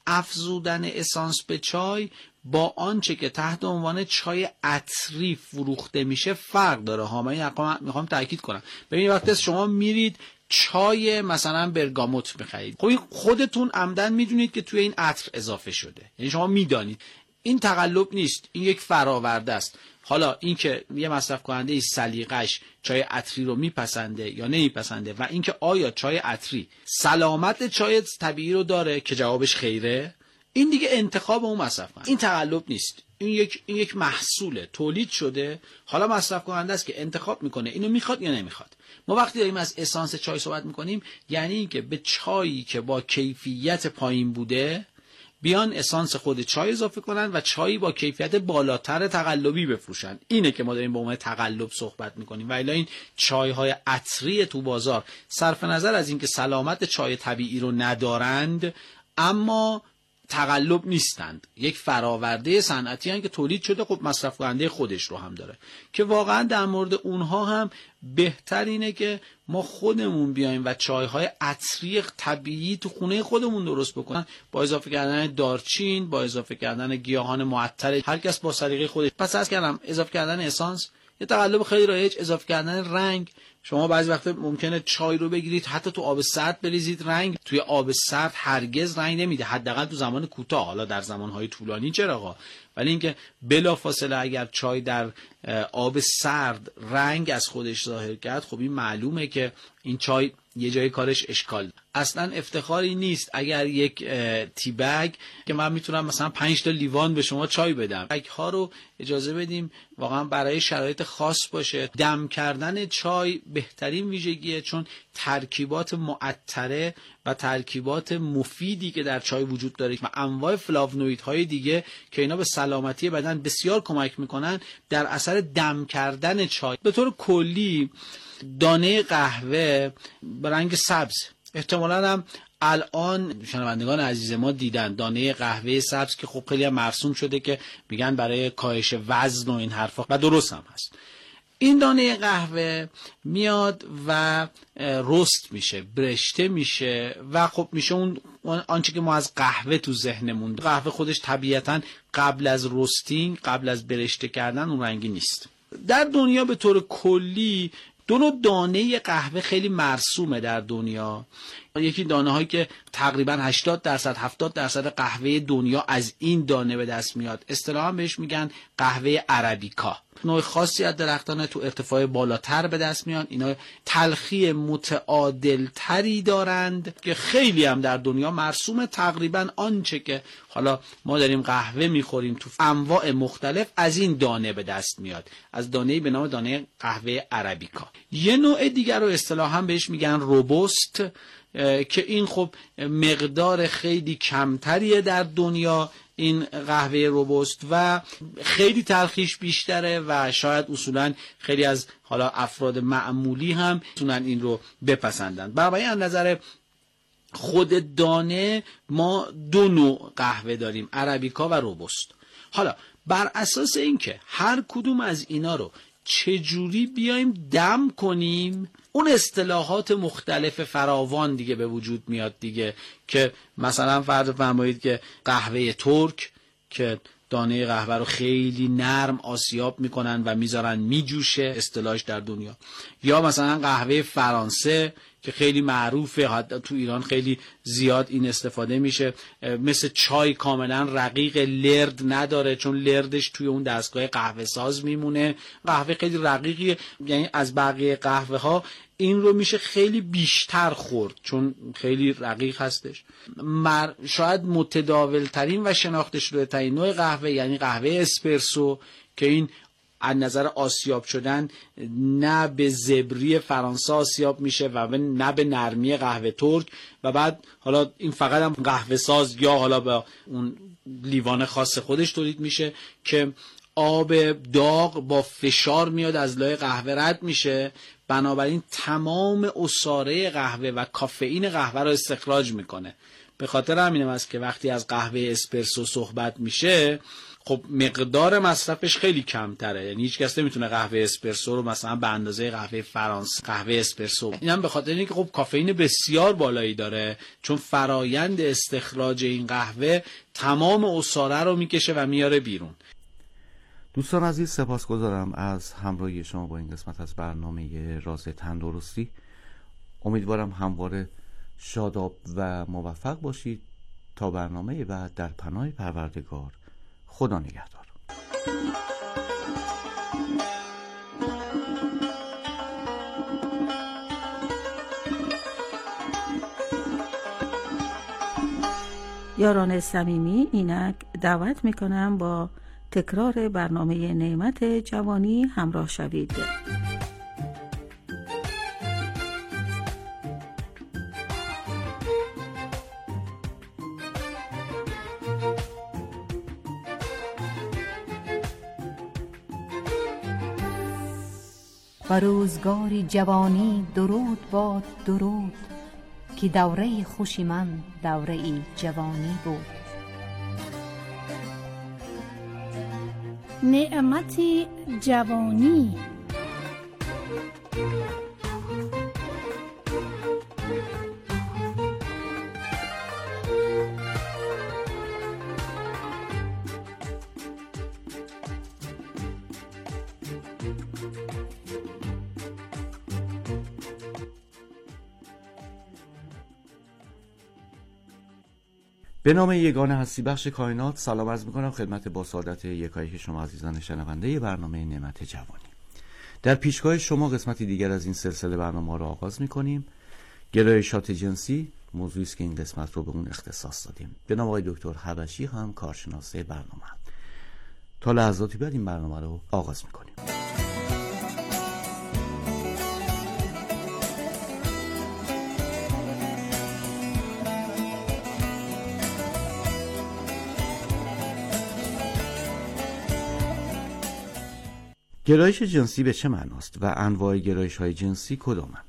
افزودن اسانس به چای با آنچه که تحت عنوان چای عطری فروخته میشه فرق داره ها. من میخوام تاکید کنم. ببینید وقتی شما میرید چای مثلا برگاموت میخرید، خب خودتون عمدن میدونید که توی این عطر اضافه شده، یعنی شما میدانید. این تقلب نیست، این یک فراورده است. حالا اینکه یه مصرف کننده سلیقش چای عطری رو میپسنده یا نمیپسنده و اینکه آیا چای عطری سلامت چای طبیعی رو داره که جوابش خیره، این دیگه انتخاب اون مصرف کننده. این تقلب نیست، این یک محصول تولید شده، حالا مصرف کننده است که انتخاب میکنه اینو میخواد یا نمیخواد. ما وقتی داریم از اسانس چای صحبت میکنیم، یعنی اینکه به چایی که با کیفیت پایین بوده بیان اسانس خود چای اضافه کنن و چای با کیفیت بالاتر تقلبی بفروشن. اینه که ما داریم به عنوان تقلب صحبت میکنیم. و الا این چای‌های عطری تو بازار صرف نظر از اینکه سلامت چای طبیعی رو ندارند، اما تقلب نیستند، یک فراورده صنعتی هستند که تولید شده، خب مصرف کننده خودش رو هم داره، که واقعا در مورد اونها هم بهتر اینه که ما خودمون بیایم و چای‌های عطری طبیعی تو خونه خودمون درست بکنن، با اضافه کردن دارچین، با اضافه کردن گیاهان معطر، هر کس با سلیقه خودش. پس از کردم اضافه کردن اسانس، یه تقلب خیلی رایج، اضافه کردن رنگ. شما بعضی وقت ممکنه چای رو بگیرید حتی تو آب سرد بریزید، رنگ توی آب سرد هرگز رنگ نمیده، حداقل تو زمان کوتاه. حالا در زمانهای طولانی چراغا، ولی اینکه بلافاصله اگر چای در آب سرد رنگ از خودش ظاهر کرد، خب این معلومه که این چای یه جای کارش اشکال. اصلا افتخاری نیست اگر یک تی بگ که من میتونم مثلا 5 تا لیوان به شما چای بدم، بگ ها رو اجازه بدیم واقعا برای شرایط خاص باشه. دم کردن چای بهترین ویژگیه، چون ترکیبات معطره و ترکیبات مفیدی که در چای وجود داره و انواع فلاونوئیدهای دیگه که اینا به سلامتی بدن بسیار کمک میکنن در اثر دم کردن چای. به طور کلی دانه قهوه به رنگ سبز، احتمالاً هم الان شنوندگان عزیز ما دیدن دانه قهوه سبز که خب خیلی مرسوم شده که میگن برای کاهش وزن و این حرفا، و درست هم هست. این دانه قهوه میاد و رست میشه، برشته میشه و خب میشه اون آنچه که ما از قهوه تو ذهنمون. قهوه خودش طبیعتاً قبل از رستینگ، قبل از برشته کردن اون رنگی نیست. در دنیا به طور کلی دو نوع دانه قهوه خیلی مرسومه در دنیا. یکی دانه هایی که تقریبا 80% 70% قهوه دنیا از این دانه به دست میاد، اصطلاحاً بهش میگن قهوه عربیکا. نوع خاصی از درختان تو ارتفاع بالاتر به دست میان. اینا تلخی متعادل تری دارند که خیلی هم در دنیا مرسومه. تقریبا آنچه که حالا ما داریم قهوه میخوریم تو انواع مختلف از این دانه به دست میاد، از دانه‌ای به نام دانه قهوه عربیکا. یه نوع دیگر رو اصطلاحاً بهش میگن روبوست که این خب مقدار خیلی کمتریه در دنیا، این قهوه روبوست، و خیلی تلخیش بیشتره و شاید اصولاً خیلی از حالا افراد معمولی هم میتونن این رو بپسندن. برای از نظر خود دانه ما دو نوع قهوه داریم، عربیکا و روبوست. حالا بر اساس اینکه هر کدوم از اینا رو چجوری بیایم دم کنیم، اون اصطلاحات مختلف فراوان دیگه به وجود میاد دیگه، که مثلا فرض فرمایید که قهوه ترک که دانه قهوه رو خیلی نرم آسیاب میکنن و میذارن میجوشه، اصطلاحش در دنیا. یا مثلا قهوه فرانسه که خیلی معروفه، حتی تو ایران خیلی زیاد این استفاده میشه. مثل چای کاملا رقیق، لرد نداره، چون لردش توی اون دستگاه قهوه ساز میمونه. قهوه خیلی رقیقیه، یعنی از بقیه قهوه ها این رو میشه خیلی بیشتر خورد چون خیلی رقیق هستش. شاید متداول ترین و شناخته شده ترین نوع قهوه یعنی قهوه اسپرسو که این از نظر آسیاب شدن نه به زبری فرانسه آسیاب میشه و نه به نرمی قهوه ترک، و بعد حالا این فقط هم قهوه ساز یا حالا با اون لیوان خاص خودش تولید میشه که آب داغ با فشار میاد از لای قهوه رد میشه، بنابراین تمام عصاره قهوه و کافئین قهوه رو استخراج میکنه. به خاطر همینم است که وقتی از قهوه اسپرسو صحبت میشه خب مقدار مصرفش خیلی کمتره، یعنی هیچ کس نمیتونه قهوه اسپرسو رو مثلا به اندازه قهوه فرانسه قهوه اسپرسو. اینم به خاطر اینکه خب کافئین بسیار بالایی داره، چون فرایند استخراج این قهوه تمام عصاره رو میکشه و میاره بیرون. دوستان عزیز، سپاسگزارم از همراهی شما با این قسمت از برنامه راز تندرستی. امیدوارم همواره شاداب و موفق باشید. تا برنامه بعد، در پناه پروردگار، خدا نگهدار. یاران صمیمی، اینک دعوت میکنم با تکرار برنامه نعمت جوانی همراه شوید. و روزگاری جوانی درود باد درود، که دوره خوشی من دوره جوانی بود. نعمت جوانی. به نام یگانه هستی بخش کائنات سلام عرض می‌کنم خدمت با سعادت یکایک شما عزیزان شنونده برنامه نعمت جوانی. در پیشگاه شما قسمتی دیگر از این سلسله برنامه را آغاز می‌کنیم. گرایشات جنسی موضوعی است که این قسمت رو به اون اختصاص دادیم. به نام آقای دکتر حبشی هم کارشناس برنامه. تا لحظاتی بعد این برنامه رو آغاز می‌کنیم. گرایش جنسی به چه معناست و انواع گرایش‌های جنسی کدامند؟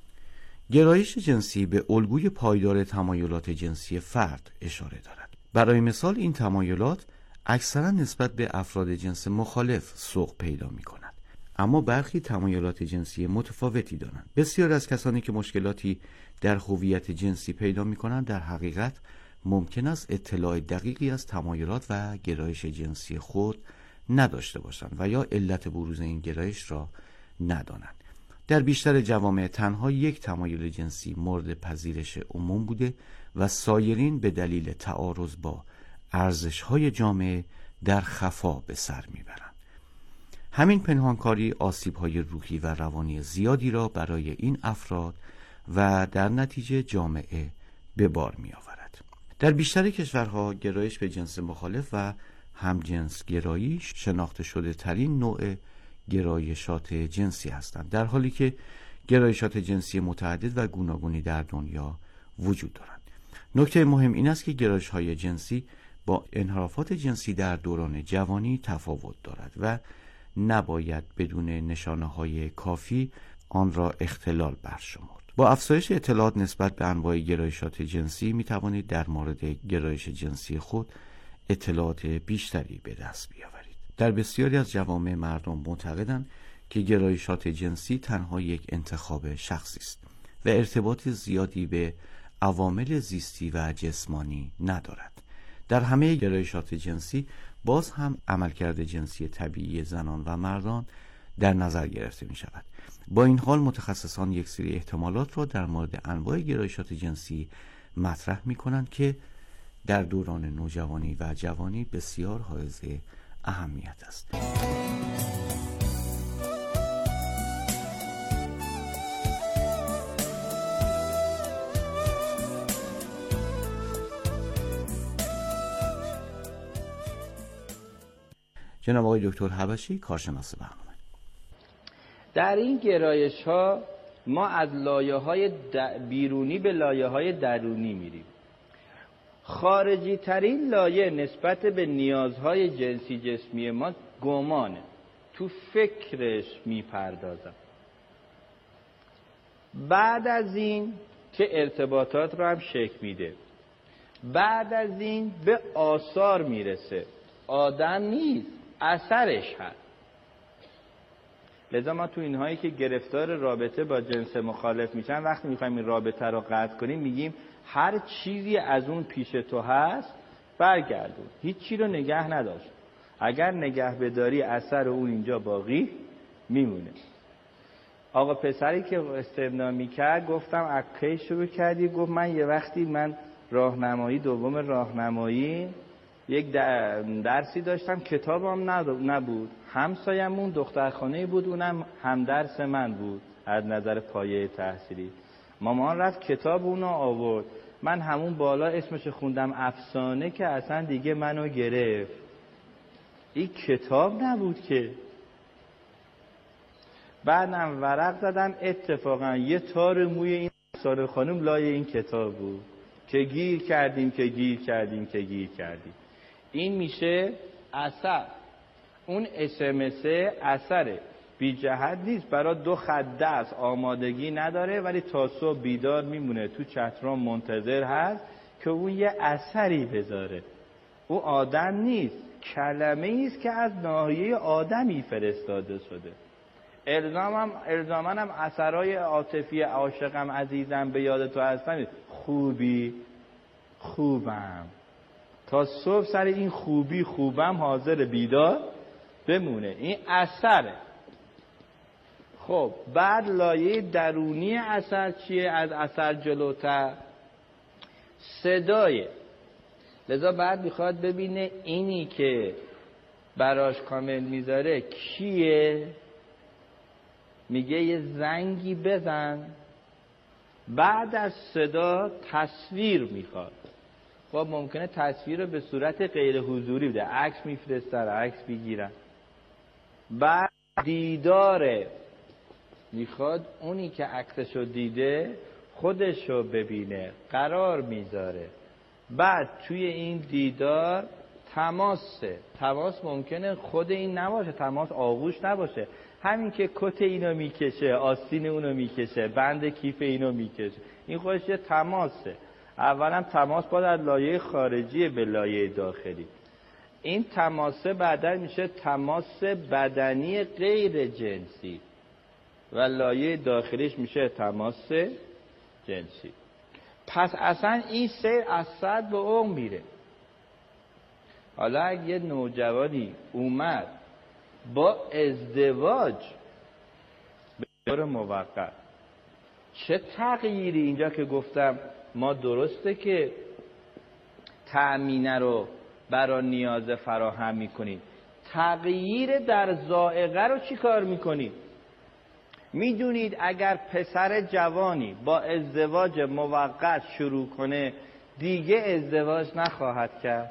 گرایش جنسی به الگوی پایدار تمایلات جنسی فرد اشاره دارد. برای مثال این تمایلات اکثرا نسبت به افراد جنس مخالف سوق پیدا می‌کند، اما برخی تمایلات جنسی متفاوتی دارند. بسیار از کسانی که مشکلاتی در هویت جنسی پیدا می‌کنند در حقیقت ممکن است اطلاع دقیقی از تمایلات و گرایش جنسی خود نداشته باشند و یا علت بروز این گرایش را ندانند. در بیشتر جوامع تنها یک تمایل جنسی مورد پذیرش عموم بوده و سایرین به دلیل تعارض با ارزش‌های جامعه در خفا به سر میبرند. همین پنهانکاری آسیب‌های روحی و روانی زیادی را برای این افراد و در نتیجه جامعه به بار می‌آورد. در بیشتر کشورها گرایش به جنس مخالف و همجنس گرایی شناخته شده ترین نوع گرایشات جنسی هستند، در حالی که گرایشات جنسی متعدد و گوناگونی در دنیا وجود دارند. نکته مهم این است که گرایش‌های جنسی با انحرافات جنسی در دوران جوانی تفاوت دارد و نباید بدون نشانه‌های کافی آن را اختلال برشمرد. با افزایش اطلاعات نسبت به انواع گرایشات جنسی می توانید در مورد گرایش جنسی خود اطلاعات بیشتری به دست بیاورید. در بسیاری از جوامع مردم معتقدند که گرایشات جنسی تنها یک انتخاب شخصی است و ارتباط زیادی به عوامل زیستی و جسمانی ندارد. در همه گرایشات جنسی باز هم عملکرد جنسی طبیعی زنان و مردان در نظر گرفته می شود. با این حال متخصصان یک سری احتمالات را در مورد انواع گرایشات جنسی مطرح می کنند که در دوران نوجوانی و جوانی بسیار حائز اهمیت است. جناب آقای دکتر حبشی کارشناس برنامه. در این گرایش ها ما از لایه های بیرونی به لایه های درونی میریم. خارجی ترین لایه نسبت به نیازهای جنسی جسمی ما گمانه، تو فکرش میپردازم. بعد از این که ارتباطات رو هم شکل میده، بعد از این به آثار میرسه. آدم نیست، اثرش هست. لذا ما تو اینهایی که گرفتار رابطه با جنس مخالف میشن، وقتی میخوایم این رابطه رو قطع کنیم میگیم هر چیزی از اون پیش تو هست برگردون، هیچ چی رو نگه نداشت. اگر نگه بداری اثر اون اینجا باقی میمونه. آقا پسری که استمنا میکرد گفتم اکی شروع کردی؟ گفت من یه وقتی راهنمایی دوم راهنمایی یک درسی داشتم، کتابم نبود، همسایمون دخترخانه بود، اونم همدرس من بود از نظر پایه تحصیلی. مامان رفت کتاب اونو آورد، من همون بالا اسمش خوندم افسانه که اصلا دیگه منو گرفت. این کتاب نبود که. بعدم ورق زدم، اتفاقا یه تار موی این افسانه خانم لای این کتاب بود که گیر کردیم. این میشه اثر. اون SMS اثره. بی جهت نیست، برای 2 خط درس آمادگی نداره ولی تا صبح بیدار میمونه تو چترون منتظر هست که اون یه اثری بذاره. او آدم نیست، کلمه است که از ناحیه آدمی فرستاده شده. الزاماً هم اثرای عاطفی عاشقم عزیزم به یاد تو هستم، خوبی خوبم، تا صبح سر این خوبی خوبم حاضر بیدار بمونه. این اثره. خب بعد لایه درونی اثر چیه؟ از اثر جلوتر صدایه. لذا بعد میخواد ببینه اینی که براش کامل میذاره کیه، میگه یه زنگی بزن. بعد از صدا تصویر میخواد. خب ممکنه تصویر رو به صورت غیر حضوری بده، عکس میفرستن، عکس بگیرن. بعد دیداره، میخواد اونی که عکسشو دیده خودشو ببینه، قرار میذاره. بعد توی این دیدار تماس ممکنه خود این نباشه، تماس آغوش نباشه، همین که کت اینو میکشه، آستین اونو میکشه، بند کیف اینو میکشه، این خودش یه تماسه. اولا تماس باید از لایه خارجی به لایه داخلی. این تماسه بعدا میشه تماس بدنی غیر جنسی و لایه داخلیش میشه تماس جنسی. پس اصلا این سیر از صد به عمق میره. حالا اگه یه نوجوانی اومد با ازدواج به طور موقت، چه تغییری اینجا که گفتم ما درسته که تأمینه رو برای نیاز فراهم میکنیم، تغییر در ذائقه رو چی کار میکنیم؟ میدونید اگر پسر جوانی با ازدواج موقت شروع کنه دیگه ازدواج نخواهد کرد.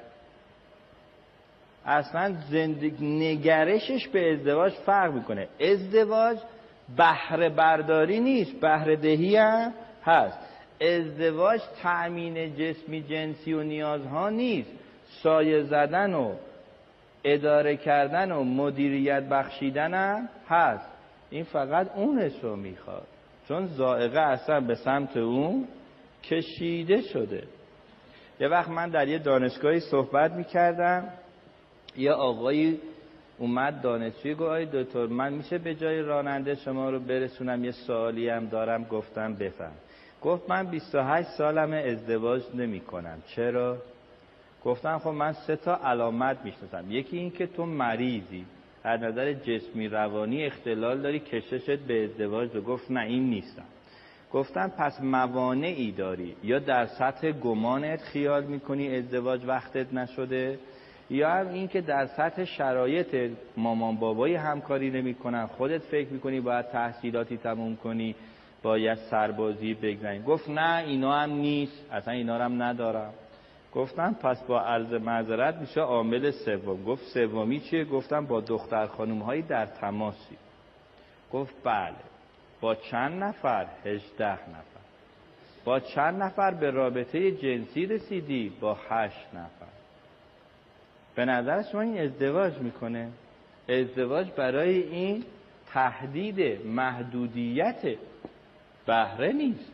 اصلا نگرشش به ازدواج فرق میکنه. ازدواج بهره برداری نیست، بهره دهی هم هست. ازدواج تأمین جسمی جنسی و نیازها نیست، سایه زدن و اداره کردن و مدیریت بخشیدن هم هست. این فقط اونش رو میخواد، چون ذائقه اصلا به سمت اون کشیده شده. یه وقت من در یه دانشگاهی صحبت میکردم، یه آقایی اومد دانشجوی گفت آقای دکتر من میشه به جای راننده شما رو برسونم، یه سوالی هم دارم. گفتم بفهم. گفت من 28 سالم ازدواج نمی کنم. چرا؟ گفتم خب من 3 علامت میشناسم. یکی این که تو مریضی، از نظر جسمی روانی اختلال داری، کششت به ازدواج رو. گفت نه این نیستم. گفتم پس موانعی داری، یا در سطح گمانت خیال میکنی ازدواج وقتت نشده، یا هم این که در سطح شرایط مامان بابایی همکاری نمیکنن، خودت فکر میکنی باید تحصیلاتی تموم کنی، باید سربازی بگذاری. گفت نه اینا هم نیست، اصلا اینا هم ندارم. گفتم پس با عرض معذرت میشه عامل سوم. گفت سومی چیه؟ گفتم با دختر خانوم هایی در تماسی. گفت بله. با چند نفر؟ 18 نفر. با چند نفر به رابطه جنسی رسیدی؟ با 8 نفر. به نظر شما این ازدواج میکنه؟ ازدواج برای این تهدید محدودیت بهره نیست،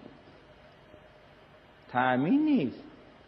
تأمین نیست.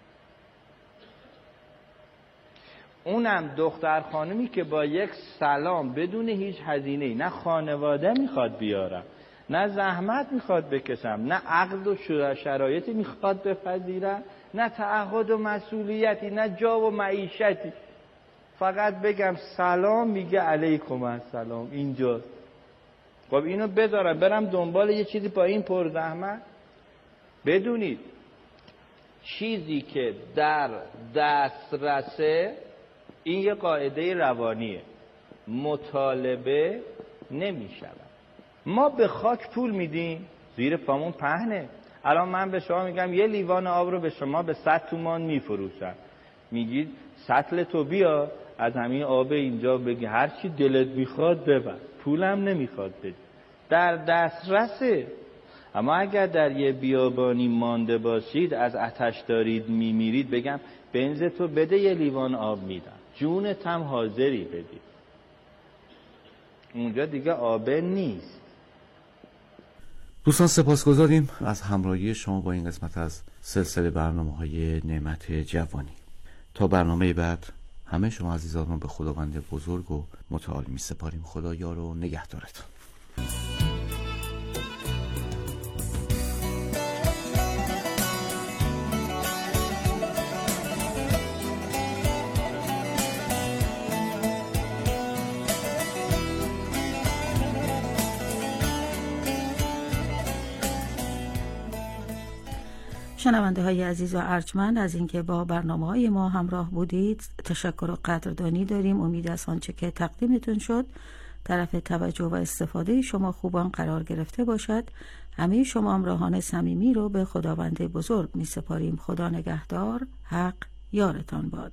اونم دختر خانمی که با یک سلام بدون هیچ هزینه‌ای، نه خانواده میخواد بیارم، نه زحمت میخواد بکشم، نه عقد و شرایطی میخواد بپذیرم، نه تعهد و مسئولیتی، نه جا و معیشتی، فقط بگم سلام، میگه علیکم السلام، اینجاست. خب اینو بذارم برم دنبال یه چیزی با این پر زحمت؟ بدونید چیزی که در دسترسه، این یه قاعده روانیه، مطالبه نمی شود. ما به خاک پول میدیم، زیر پامون پهنه. الان من به شما میگم یه لیوان آب رو به شما به 100 تومان میفروشم، میگید سطل تو بیا از همین آب اینجا بگی هر چی دلت میخواد ببر، پولم نمیخواد بدی، در دسترسه. اما اگر در یه بیابانی مانده باشید، از آتش دارید میمیرید، بگم بنز تو بده یه لیوان آب میدم، جونت هم حاضری بدی. اونجا دیگه آبه نیست. دوستان سپاسگزاریم از همراهی شما با این قسمت از سلسله برنامه‌های نعمت جوانی. تا برنامه بعد همه شما عزیزان رو به خداوند بزرگ و متعال می سپاریم. خدا یار و نگهدارتون. شنونده های عزیز و ارجمند، از اینکه با برنامه های ما همراه بودید تشکر و قدردانی داریم. امید از آنچه که تقدیمتون شد طرف توجه و استفاده شما خوبان قرار گرفته باشد. همه شما همراهان صمیمی رو به خداوند بزرگ می سپاریم. خدا نگهدار. حق یارتان باد.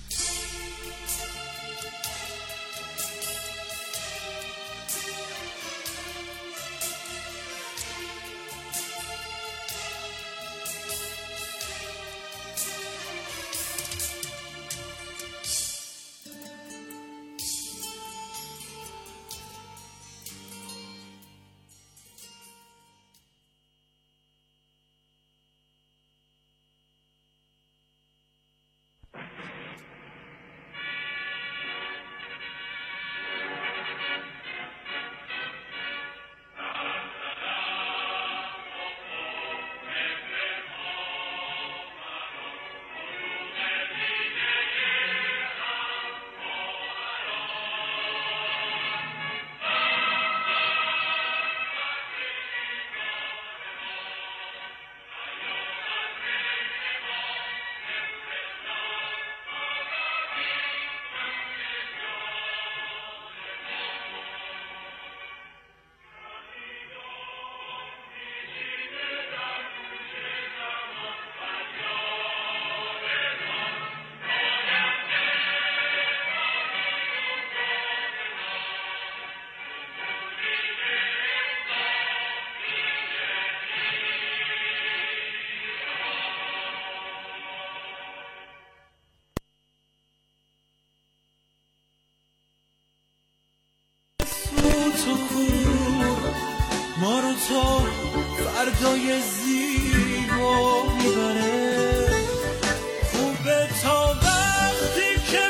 ما رو تا فردای زیبا میبره، خوبه تا وقتی که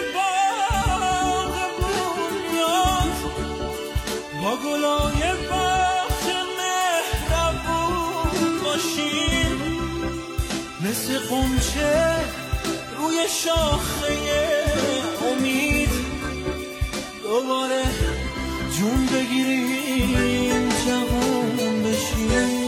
باغمون میاد با گلای باغ مهربون باشیم، مثل قنچه روی شاخه امید دوباره جون بگیریم، جوان بشیم.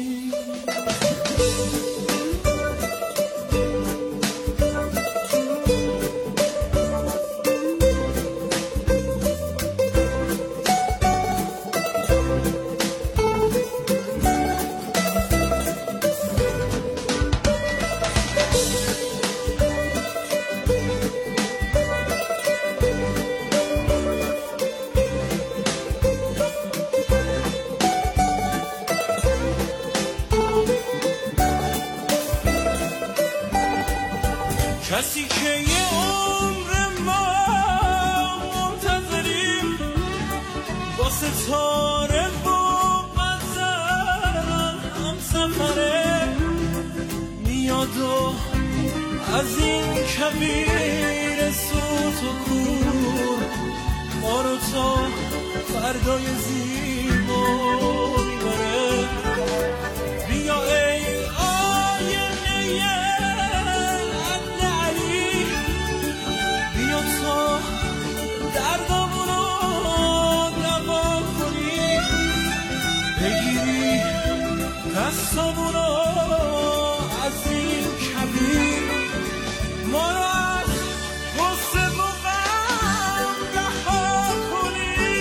کسی که یه عمر ما منتظریم با ستاره و غزل هم سفره میاد و از این کبیر سوت و کور ما رو تا فردای زیبا میبره. بیا ای آینه تا دردمون رو دوا کنی، بگیری دستمون رو از این کبیر، ما رو از غصه و غم رها کنی.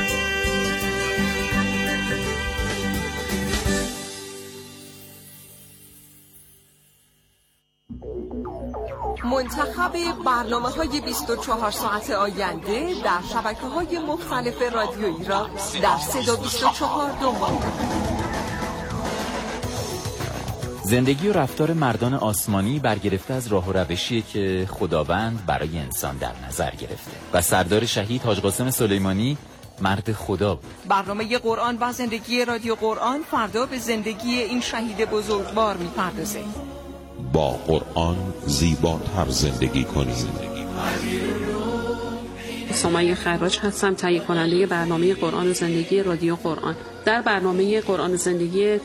منتخب برنامه‌های 24 ساعت آینده در شبکه‌های مختلف رادیویی را در صدا 24 دنبال کنید. زندگی و رفتار مردان آسمانی برگرفته از راه و روشی که خداوند برای انسان در نظر گرفته و سردار شهید حاج قاسم سلیمانی مرد خدا بود. برنامه قرآن و زندگی رادیو قرآن فردا به زندگی این شهید بزرگوار می‌پردازه. با قرآن زیباتر زندگی کنید. سمیه خراج هستم، تهیه کننده برنامه قرآن و زندگی رادیو قرآن. در برنامه قرآن و زندگی